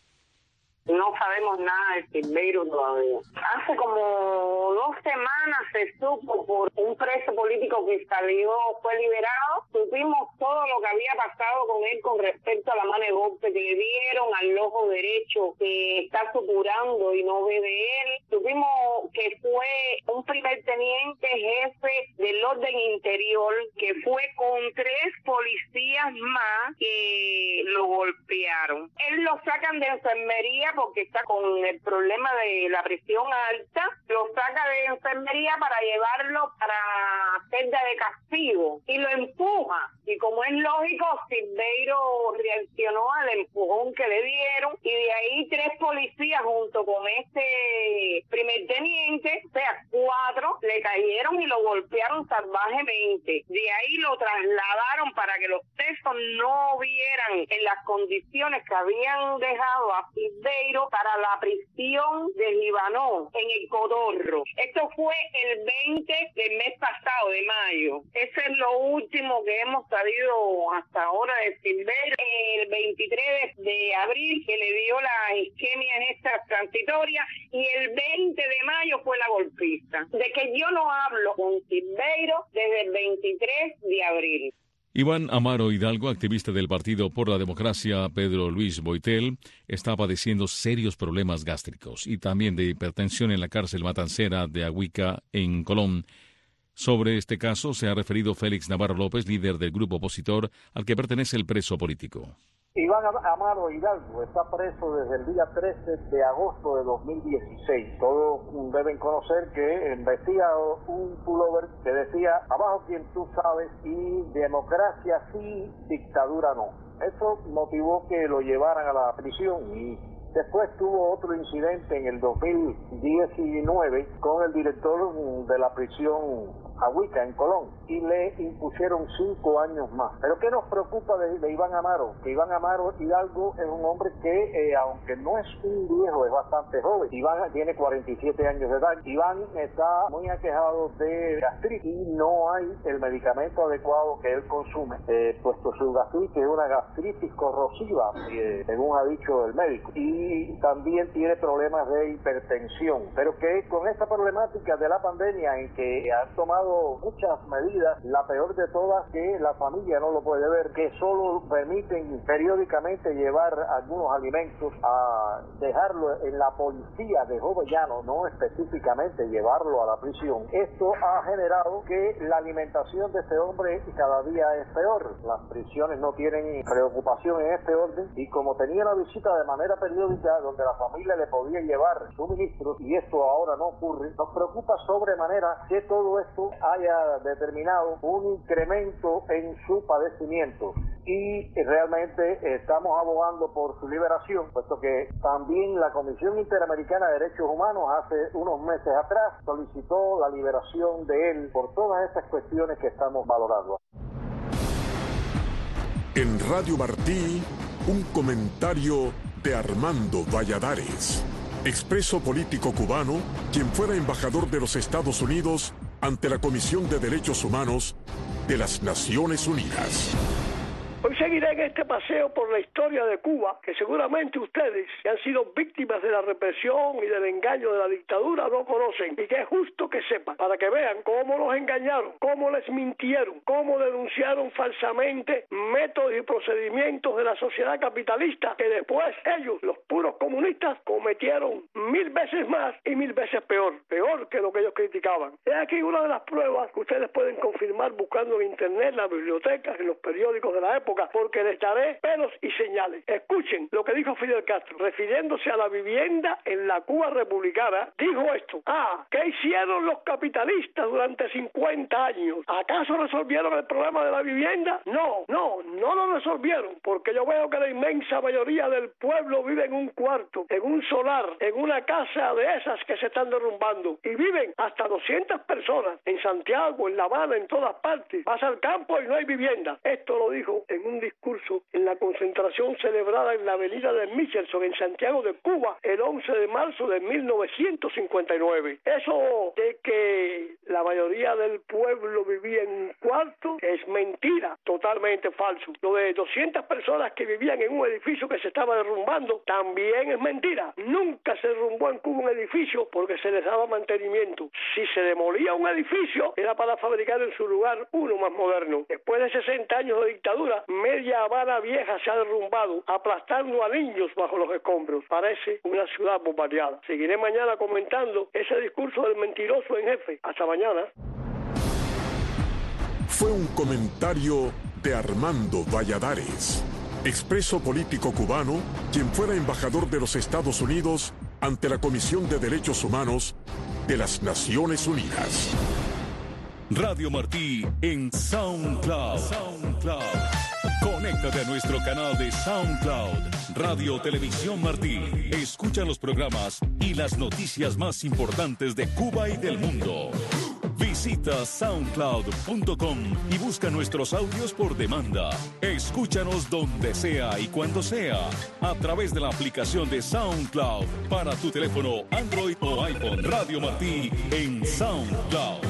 No sabemos nada de Silverio todavía. Hace como dos semanas se supo por un preso político que salió, fue liberado. Supimos todo lo que había pasado con él con respecto a la mano de golpe que le dieron, al ojo derecho que está supurando y no ve de él. Supimos que fue un primer teniente jefe del orden interior que fue con tres policías más que lo golpearon. Él lo sacan de enfermería porque está con el problema de la presión alta, lo saca de enfermería para llevarlo para celda de castigo y lo empuja. Y como es lógico, Silveiro reaccionó al empujón que le dieron y de ahí tres policías junto con este primer teniente, o sea, cuatro, le cayeron y lo golpearon salvajemente. De ahí lo trasladaron para que los presos no vieran en las condiciones que habían dejado a Silveiro para la prisión de Libanón, en el Codorro. Esto fue el veinte del mes pasado, de mayo. Ese es lo último que hemos sabido hasta ahora de Silveiro. El veintitrés de abril, que le dio las isquemias estas transitorias, y el veinte de mayo fue la golpista. De que yo no hablo con Silveiro desde el veintitrés de abril. Iván Amaro Hidalgo, activista del Partido por la Democracia Pedro Luis Boitel, está padeciendo serios problemas gástricos y también de hipertensión en la cárcel matancera de Aguica, en Colón. Sobre este caso se ha referido Félix Navarro López, líder del grupo opositor al que pertenece el preso político. Iván Amaro Hidalgo está preso desde el día trece de agosto de dos mil dieciséis. Todos deben conocer que vestía un pullover que decía "abajo quien tú sabes" y "democracia sí, dictadura no". Eso motivó que lo llevaran a la prisión y después tuvo otro incidente en el dos mil diecinueve con el director de la prisión Aguica, en Colón, y le impusieron cinco años más. Pero ¿qué nos preocupa de, de Iván Amaro? Que Iván Amaro Hidalgo es un hombre que, eh, aunque no es un viejo, es bastante joven. Iván tiene cuarenta y siete años de edad. Iván está muy aquejado de gastritis y no hay el medicamento adecuado que él consume, eh, puesto su gastritis es una gastritis corrosiva, eh, según ha dicho el médico. Y también tiene problemas de hipertensión. Pero que con esta problemática de la pandemia en que han tomado muchas medidas, la peor de todas que la familia no lo puede ver, que solo permiten periódicamente llevar algunos alimentos a dejarlo en la policía de Jovellanos, no específicamente llevarlo a la prisión. Esto ha generado que la alimentación de este hombre cada día es peor. Las prisiones no tienen preocupación en este orden y como tenía la visita de manera periódica donde la familia le podía llevar suministros y esto ahora no ocurre, nos preocupa sobremanera que todo esto haya determinado un incremento en su padecimiento y realmente estamos abogando por su liberación, puesto que también la Comisión Interamericana de Derechos Humanos hace unos meses atrás solicitó la liberación de él por todas estas cuestiones que estamos valorando. En Radio Martí, un comentario de Armando Valladares, expreso político cubano, quien fuera embajador de los Estados Unidos ante la Comisión de Derechos Humanos de las Naciones Unidas. Hoy seguiré en este paseo por la historia de Cuba, que seguramente ustedes, que han sido víctimas de la represión y del engaño de la dictadura, no conocen, y que es justo que sepan, para que vean cómo los engañaron, cómo les mintieron, cómo denunciaron falsamente métodos y procedimientos de la sociedad capitalista, que después ellos, los puros comunistas, cometieron mil veces más y mil veces peor, peor que lo que ellos criticaban. Es aquí una de las pruebas que ustedes pueden confirmar buscando en internet, en las bibliotecas, en los periódicos de la época, porque les daré pelos y señales. Escuchen lo que dijo Fidel Castro, refiriéndose a la vivienda en la Cuba republicana, dijo esto: ah, ¿qué hicieron los capitalistas durante cincuenta años? ¿Acaso resolvieron el problema de la vivienda? No, no, no lo resolvieron, porque yo veo que la inmensa mayoría del pueblo vive en un cuarto, en un solar, en una casa de esas que se están derrumbando, y viven hasta doscientas personas, en Santiago, en La Habana, en todas partes. Vas al campo y no hay vivienda. Esto lo dijo en un discurso en la concentración celebrada en la avenida de Michelson, en Santiago de Cuba, el once de marzo de mil novecientos cincuenta y nueve. Eso de que la mayoría del pueblo vivía en un cuarto es mentira, totalmente falso. Lo de doscientas personas que vivían en un edificio que se estaba derrumbando también es mentira. Nunca se derrumbó en Cuba un edificio porque se les daba mantenimiento. Si se demolía un edificio era para fabricar en su lugar uno más moderno. Después de sesenta años de dictadura, media Habana Vieja se ha derrumbado, aplastando a niños bajo los escombros. Parece una ciudad bombardeada. Seguiré mañana comentando ese discurso del mentiroso en jefe. Hasta mañana. Fue un comentario de Armando Valladares, expreso político cubano, quien fuera embajador de los Estados Unidos ante la Comisión de Derechos Humanos de las Naciones Unidas. Radio Martí en SoundCloud. SoundCloud. Conéctate a nuestro canal de SoundCloud, Radio Televisión Martí. Escucha los programas y las noticias más importantes de Cuba y del mundo. Visita soundcloud punto com y busca nuestros audios por demanda. Escúchanos donde sea y cuando sea, a través de la aplicación de SoundCloud para tu teléfono Android o iPhone. Radio Martí en SoundCloud.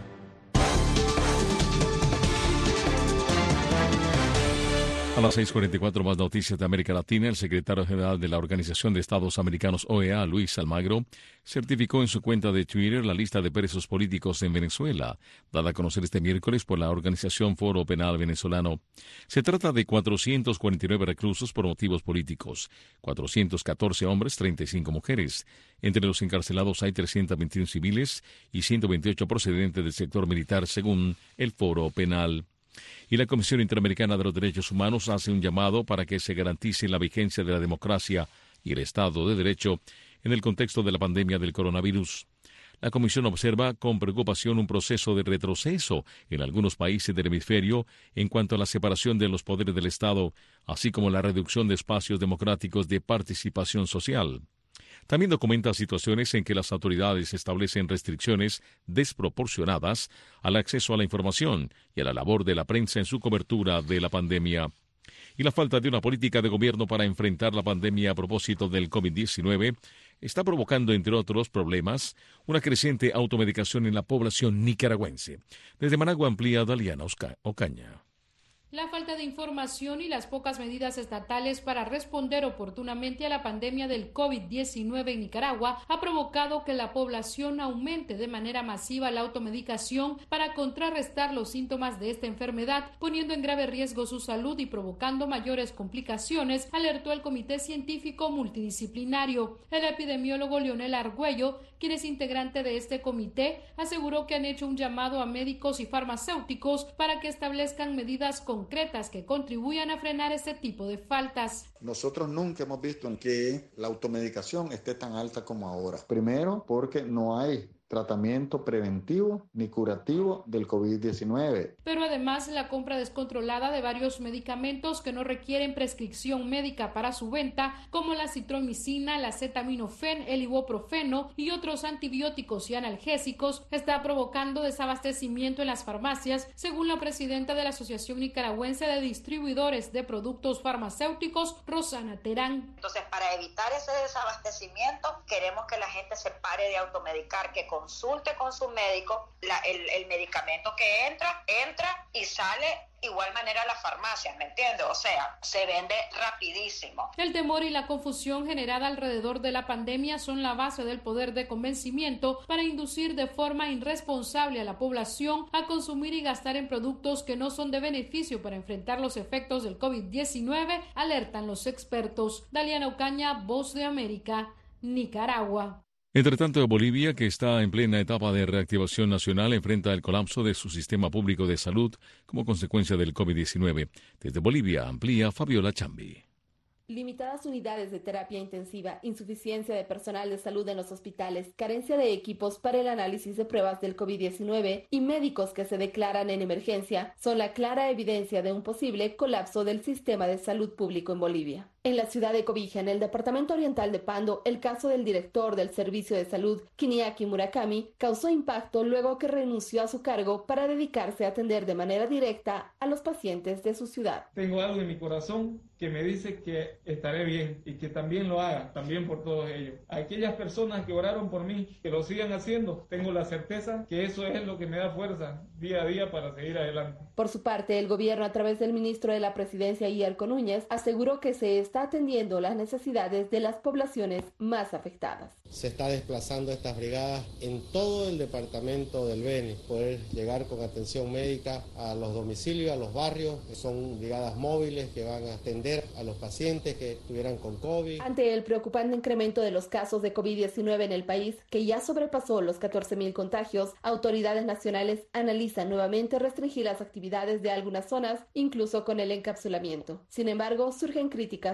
A las seis cuarenta y cuatro, más noticias de América Latina. El secretario general de la Organización de Estados Americanos, O E A, Luis Almagro, certificó en su cuenta de Twitter la lista de presos políticos en Venezuela, dada a conocer este miércoles por la organización Foro Penal Venezolano. Se trata de cuatrocientos cuarenta y nueve reclusos por motivos políticos, cuatrocientos catorce hombres, treinta y cinco mujeres. Entre los encarcelados hay trescientos veintiuno civiles y ciento veintiocho procedentes del sector militar, según el Foro Penal. Y la Comisión Interamericana de los Derechos Humanos hace un llamado para que se garantice la vigencia de la democracia y el Estado de Derecho en el contexto de la pandemia del coronavirus. La Comisión observa con preocupación un proceso de retroceso en algunos países del hemisferio en cuanto a la separación de los poderes del Estado, así como la reducción de espacios democráticos de participación social. También documenta situaciones en que las autoridades establecen restricciones desproporcionadas al acceso a la información y a la labor de la prensa en su cobertura de la pandemia. Y la falta de una política de gobierno para enfrentar la pandemia a propósito del COVID diecinueve está provocando, entre otros problemas, una creciente automedicación en la población nicaragüense. Desde Managua amplía Daliana Ocaña. La falta de información y las pocas medidas estatales para responder oportunamente a la pandemia del COVID diecinueve en Nicaragua ha provocado que la población aumente de manera masiva la automedicación para contrarrestar los síntomas de esta enfermedad, poniendo en grave riesgo su salud y provocando mayores complicaciones, alertó el Comité Científico Multidisciplinario. El epidemiólogo Leonel Argüello, quien es integrante de este comité, aseguró que han hecho un llamado a médicos y farmacéuticos para que establezcan medidas con concretas que contribuyan a frenar este tipo de faltas. Nosotros nunca hemos visto en que la automedicación esté tan alta como ahora. Primero, porque no hay tratamiento preventivo ni curativo del COVID diecinueve. Pero además la compra descontrolada de varios medicamentos que no requieren prescripción médica para su venta, como la citromicina, la acetaminofén, el ibuprofeno y otros antibióticos y analgésicos, está provocando desabastecimiento en las farmacias, según la presidenta de la Asociación Nicaragüense de Distribuidores de Productos Farmacéuticos, Rosana Terán. Entonces, para evitar ese desabastecimiento, queremos que la gente se pare de automedicar, que consulte con su médico la, el, el medicamento que entra, entra y sale igual manera a las farmacias, ¿me entiendes? O sea, se vende rapidísimo. El temor y la confusión generada alrededor de la pandemia son la base del poder de convencimiento para inducir de forma irresponsable a la población a consumir y gastar en productos que no son de beneficio para enfrentar los efectos del COVID diecinueve, alertan los expertos. Daliana Ocaña, Voz de América, Nicaragua. Entre tanto, Bolivia, que está en plena etapa de reactivación nacional, enfrenta el colapso de su sistema público de salud como consecuencia del COVID diecinueve. Desde Bolivia, amplía Fabiola Chambi. Limitadas unidades de terapia intensiva, insuficiencia de personal de salud en los hospitales, carencia de equipos para el análisis de pruebas del COVID diecinueve y médicos que se declaran en emergencia son la clara evidencia de un posible colapso del sistema de salud público en Bolivia. En la ciudad de Cobija, en el departamento oriental de Pando, el caso del director del Servicio de Salud, Kiniaki Murakami, causó impacto luego que renunció a su cargo para dedicarse a atender de manera directa a los pacientes de su ciudad. Tengo algo en mi corazón que me dice que estaré bien y que también lo haga, también por todos ellos. Aquellas personas que oraron por mí, que lo sigan haciendo, tengo la certeza que eso es lo que me da fuerza día a día para seguir adelante. Por su parte, el gobierno, a través del ministro de la Presidencia, Ierko Núñez, aseguró que se está atendiendo las necesidades de las poblaciones más afectadas. Se está desplazando estas brigadas en todo el departamento del Beni, poder llegar con atención médica a los domicilios, a los barrios. Son brigadas móviles que van a atender a los pacientes que estuvieran con COVID. Ante el preocupante incremento de los casos de COVID diecinueve en el país, que ya sobrepasó los catorce mil contagios, autoridades nacionales analizan nuevamente restringir las actividades de algunas zonas, incluso con el encapsulamiento. Sin embargo, surgen críticas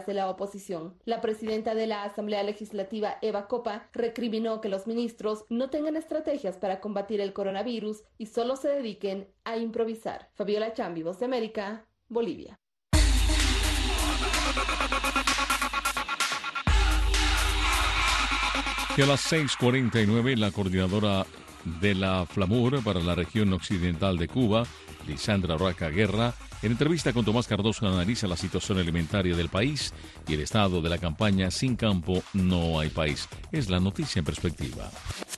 de la oposición. La presidenta de la Asamblea Legislativa, Eva Copa, recriminó que los ministros no tengan estrategias para combatir el coronavirus y solo se dediquen a improvisar. Fabiola Chambi, Voz de América, Bolivia. Y a las seis cuarenta y nueve, la coordinadora de la FLAMUR para la región occidental de Cuba, Lisandra Urraca Guerra, en entrevista con Tomás Cardoso, analiza la situación alimentaria del país y el estado de la campaña Sin campo no hay país. Es la noticia en perspectiva.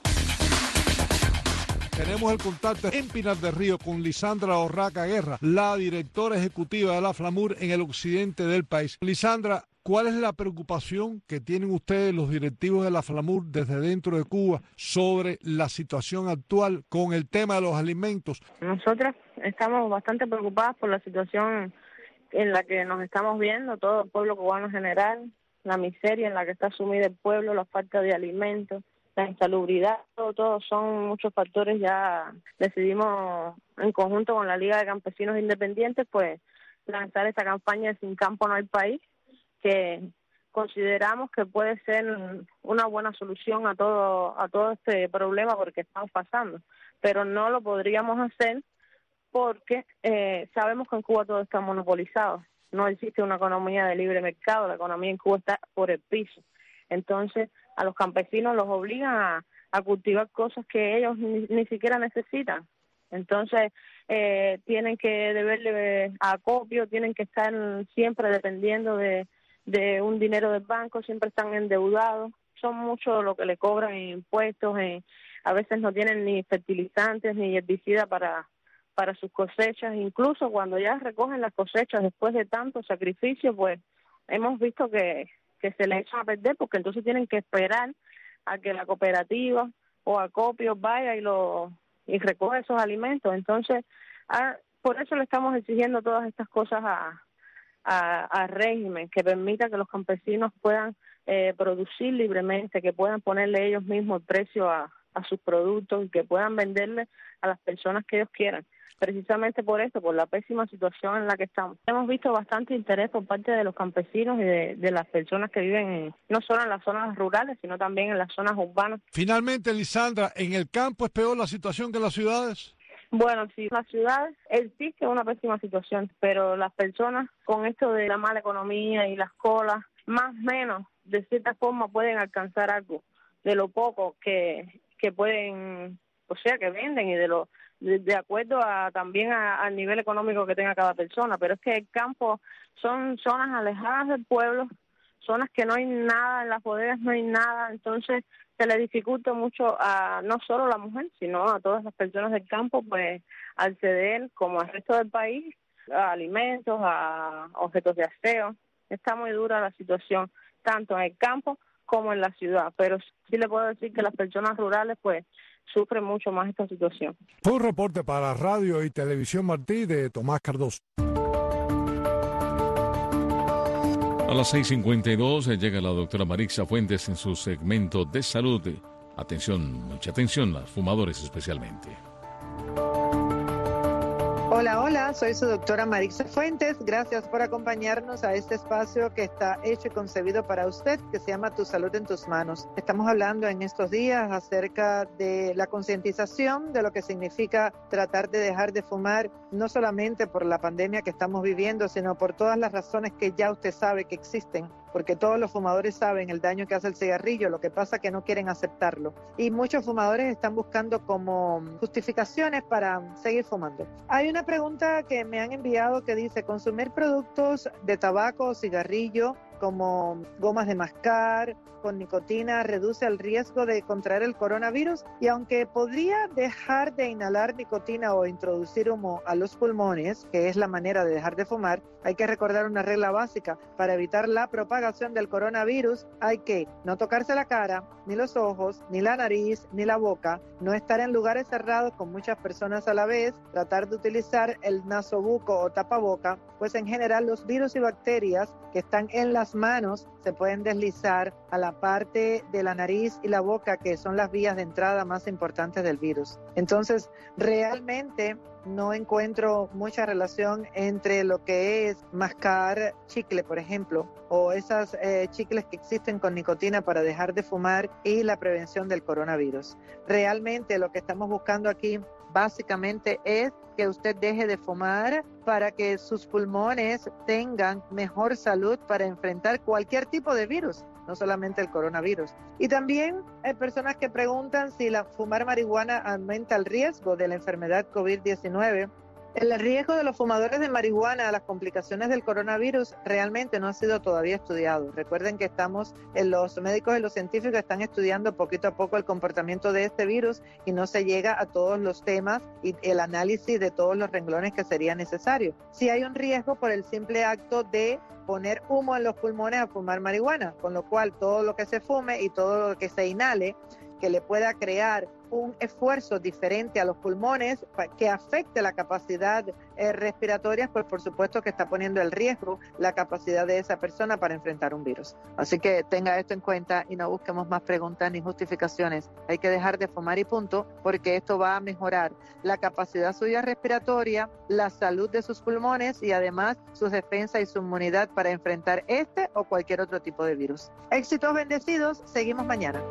Tenemos el contacto en Pinar del Río con Lisandra Urraca Guerra, la directora ejecutiva de la FLAMUR en el occidente del país. Lisandra, ¿cuál es la preocupación que tienen ustedes, los directivos de la FLAMUR, desde dentro de Cuba, sobre la situación actual con el tema de los alimentos? Nosotras estamos bastante preocupadas por la situación en la que nos estamos viendo, todo el pueblo cubano en general, la miseria en la que está sumido el pueblo, la falta de alimentos, la insalubridad, todo, todo son muchos factores. Ya decidimos en conjunto con la Liga de Campesinos Independientes pues lanzar esta campaña de Sin campo no hay país, que consideramos que puede ser una buena solución a todo a todo este problema porque estamos pasando, pero no lo podríamos hacer porque eh, sabemos que en Cuba todo está monopolizado, no existe una economía de libre mercado, la economía en Cuba está por el piso. Entonces a los campesinos los obligan a, a cultivar cosas que ellos ni, ni siquiera necesitan. Entonces eh, tienen que deberle a acopio, tienen que estar siempre dependiendo de, de un dinero del banco, siempre están endeudados, son mucho lo que le cobran en impuestos, en, a veces no tienen ni fertilizantes ni herbicidas para, para sus cosechas, incluso cuando ya recogen las cosechas después de tanto sacrificio, pues hemos visto que que se les echan a perder porque entonces tienen que esperar a que la cooperativa o acopio vaya y lo y recoge esos alimentos. Entonces, a, por eso le estamos exigiendo todas estas cosas a, a, a régimen, que permita que los campesinos puedan eh, producir libremente, que puedan ponerle ellos mismos el precio a, a sus productos y que puedan venderle a las personas que ellos quieran. Precisamente por esto, por la pésima situación en la que estamos. Hemos visto bastante interés por parte de los campesinos y de, de las personas que viven en, no solo en las zonas rurales, sino también en las zonas urbanas. Finalmente, Lisandra, ¿en el campo es peor la situación que en las ciudades? Bueno, sí, en las ciudades existe una pésima situación, pero las personas con esto de la mala economía y las colas, más o menos, de cierta forma pueden alcanzar algo de lo poco que, que pueden, o sea, que venden y de lo De, de acuerdo a también a, al nivel económico que tenga cada persona, pero es que el campo son zonas alejadas del pueblo, zonas que no hay nada, en las bodegas no hay nada, entonces se le dificulta mucho a no solo a la mujer, sino a todas las personas del campo, pues acceder, como al resto del país, a alimentos, a objetos de aseo. Está muy dura la situación, tanto en el campo como en la ciudad, pero sí le puedo decir que las personas rurales, pues, sufre mucho más esta situación. Fue un reporte para Radio y Televisión Martí de Tomás Cardoso. A las seis cincuenta y dos llega la doctora Marixa Fuentes en su segmento de salud. Atención, mucha atención, a fumadores especialmente. Hola, hola, soy su doctora Marixa Fuentes. Gracias por acompañarnos a este espacio que está hecho y concebido para usted, que se llama Tu Salud en Tus Manos. Estamos hablando en estos días acerca de la concientización de lo que significa tratar de dejar de fumar, no solamente por la pandemia que estamos viviendo, sino por todas las razones que ya usted sabe que existen, porque todos los fumadores saben el daño que hace el cigarrillo, lo que pasa es que no quieren aceptarlo. Y muchos fumadores están buscando como justificaciones para seguir fumando. Hay una pregunta que me han enviado que dice, ¿consumir productos de tabaco o cigarrillo como gomas de mascar con nicotina reduce el riesgo de contraer el coronavirus? Y aunque podría dejar de inhalar nicotina o introducir humo a los pulmones, que es la manera de dejar de fumar, hay que recordar una regla básica. Para evitar la propagación del coronavirus hay que no tocarse la cara, ni los ojos, ni la nariz, ni la boca, no estar en lugares cerrados con muchas personas a la vez, tratar de utilizar el nasobuco o tapaboca, pues en general los virus y bacterias que están en las las manos se pueden deslizar a la parte de la nariz y la boca, que son las vías de entrada más importantes del virus. Entonces, realmente no encuentro mucha relación entre lo que es mascar chicle, por ejemplo, o esas eh, chicles que existen con nicotina para dejar de fumar y la prevención del coronavirus. Realmente lo que estamos buscando aquí básicamente es que usted deje de fumar para que sus pulmones tengan mejor salud para enfrentar cualquier tipo de virus, no solamente el coronavirus. Y también hay personas que preguntan si la fumar marihuana aumenta el riesgo de la enfermedad COVID diecinueve. El riesgo de los fumadores de marihuana a las complicaciones del coronavirus realmente no ha sido todavía estudiado. Recuerden que estamos, en los médicos y los científicos están estudiando poquito a poco el comportamiento de este virus y no se llega a todos los temas y el análisis de todos los renglones que sería necesario. Sí hay un riesgo por el simple acto de poner humo en los pulmones a fumar marihuana, con lo cual todo lo que se fume y todo lo que se inhale que le pueda crear un esfuerzo diferente a los pulmones que afecte la capacidad eh, respiratoria, pues por supuesto que está poniendo en riesgo la capacidad de esa persona para enfrentar un virus. Así que tenga esto en cuenta y no busquemos más preguntas ni justificaciones. Hay que dejar de fumar y punto, porque esto va a mejorar la capacidad suya respiratoria, la salud de sus pulmones y además su defensa y su inmunidad para enfrentar este o cualquier otro tipo de virus. Éxitos bendecidos, seguimos mañana.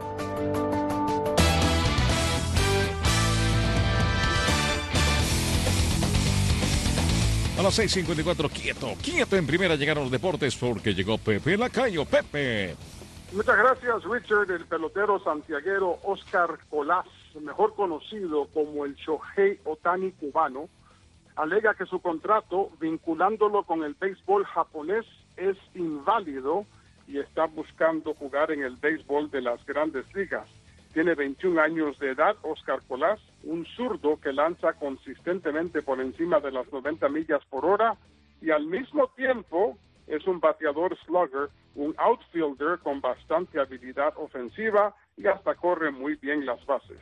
A las seis cincuenta y cuatro, quieto, quieto en primera llegaron los deportes porque llegó Pepe Lacayo. Pepe. Muchas gracias, Richard. El pelotero santiaguero Oscar Colás, mejor conocido como el Shohei Ohtani cubano, alega que su contrato vinculándolo con el béisbol japonés es inválido y está buscando jugar en el béisbol de las grandes ligas. Tiene veintiún años de edad, Oscar Colás, un zurdo que lanza consistentemente por encima de las noventa millas por hora y al mismo tiempo es un bateador slugger, un outfielder con bastante habilidad ofensiva y hasta corre muy bien las bases.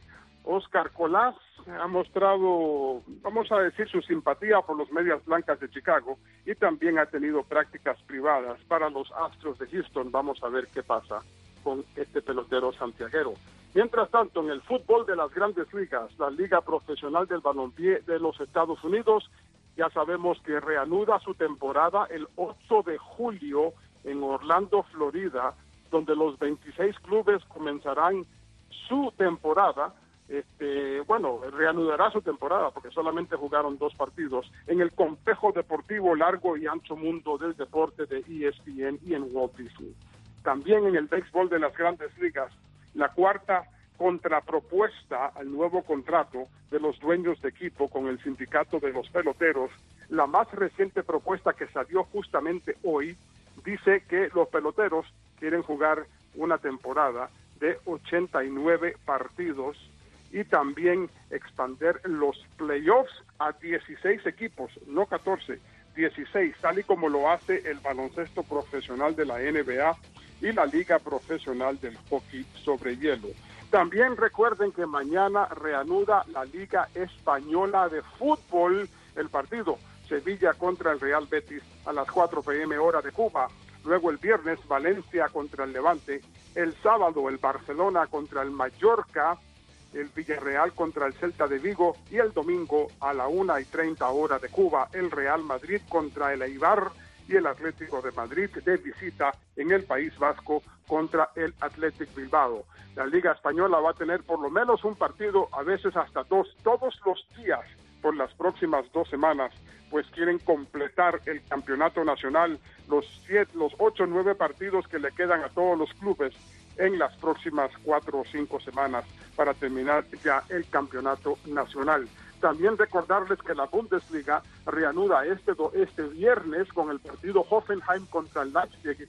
Oscar Colás ha mostrado, vamos a decir, su simpatía por los Medias Blancas de Chicago y también ha tenido prácticas privadas para los Astros de Houston. Vamos a ver qué pasa con este pelotero santiaguero. Mientras tanto, en el fútbol de las grandes ligas, la Liga Profesional del Balompié de los Estados Unidos, ya sabemos que reanuda su temporada el ocho de julio en Orlando, Florida, donde los veintiséis clubes comenzarán su temporada. Este, bueno, reanudará su temporada porque solamente jugaron dos partidos en el complejo deportivo largo y ancho mundo del deporte de E S P N y en Walt Disney. También en el béisbol de las grandes ligas, la cuarta contrapropuesta al nuevo contrato de los dueños de equipo con el sindicato de los peloteros, la más reciente propuesta que salió justamente hoy, dice que los peloteros quieren jugar una temporada de ochenta y nueve partidos y también expandir los playoffs a dieciséis equipos, no catorce, dieciséis, tal y como lo hace el baloncesto profesional de la N B A y la Liga Profesional del Hockey sobre Hielo. También recuerden que mañana reanuda la Liga Española de Fútbol, el partido Sevilla contra el Real Betis a las cuatro p m hora de Cuba. Luego el viernes Valencia contra el Levante, el sábado el Barcelona contra el Mallorca, el Villarreal contra el Celta de Vigo y el domingo a la una y treinta hora de Cuba, el Real Madrid contra el Eibar y el Atlético de Madrid de visita en el País Vasco contra el Athletic Bilbao. La Liga Española va a tener por lo menos un partido, a veces hasta dos, todos los días por las próximas dos semanas, pues quieren completar el campeonato nacional, los siete, los ocho o nueve partidos que le quedan a todos los clubes en las próximas cuatro o cinco semanas para terminar ya el campeonato nacional. También recordarles que la Bundesliga reanuda este, este viernes con el partido Hoffenheim contra el Leipzig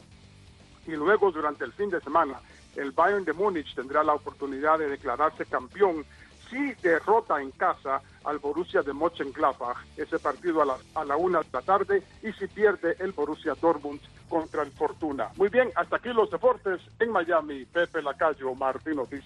y luego durante el fin de semana el Bayern de Múnich tendrá la oportunidad de declararse campeón si derrota en casa al Borussia de Mönchengladbach, ese partido a la, a la una de la tarde, y si pierde el Borussia Dortmund contra el Fortuna. Muy bien, hasta aquí los deportes en Miami. Pepe Lacayo, Martín Ortiz.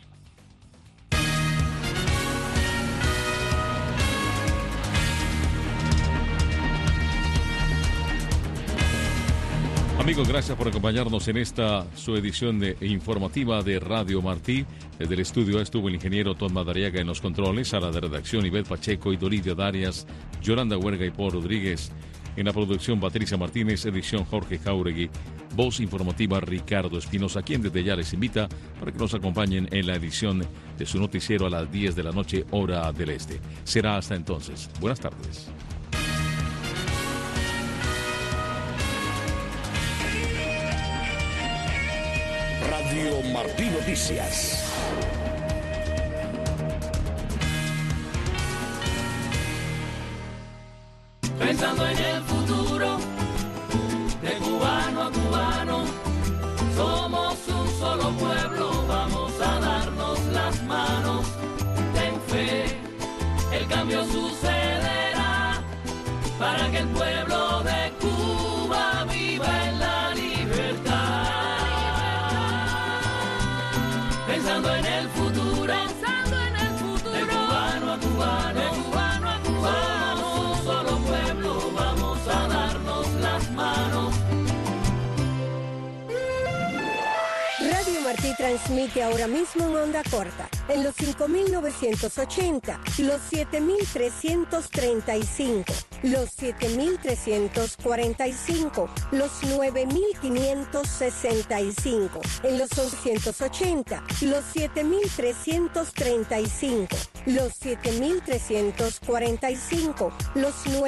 Amigos, gracias por acompañarnos en esta su edición de informativa de Radio Martí. Desde el estudio estuvo el ingeniero Tom Madariaga en los controles, sala de redacción Ivette Pacheco y Doridio Darias, Yolanda Huerga y Paul Rodríguez. En la producción Patricia Martínez, edición Jorge Jauregui, voz informativa Ricardo Espinosa, quien desde ya les invita para que nos acompañen en la edición de su noticiero a las diez de la noche, hora del este. Será hasta entonces. Buenas tardes. Radio Martí Noticias. Pensando en el futuro, de cubano a cubano, somos un solo pueblo, vamos a darnos las manos. Ten fe, el cambio sucederá, para que el pueblo de Cuba viva en la libertad. Pensando en el futuro, pensando en el futuro, de cubano a cubano, de cubano a cubano, somos un solo pueblo, vamos a darnos las manos. Radio Martí transmite ahora mismo en onda corta, en los cinco mil novecientos ochenta, los siete mil trescientos treinta y cinco, los siete mil trescientos cuarenta y cinco, los nueve mil quinientos sesenta y cinco, en los once ochenta, los siete mil trescientos treinta y cinco, los siete mil trescientos cuarenta y cinco, los nueve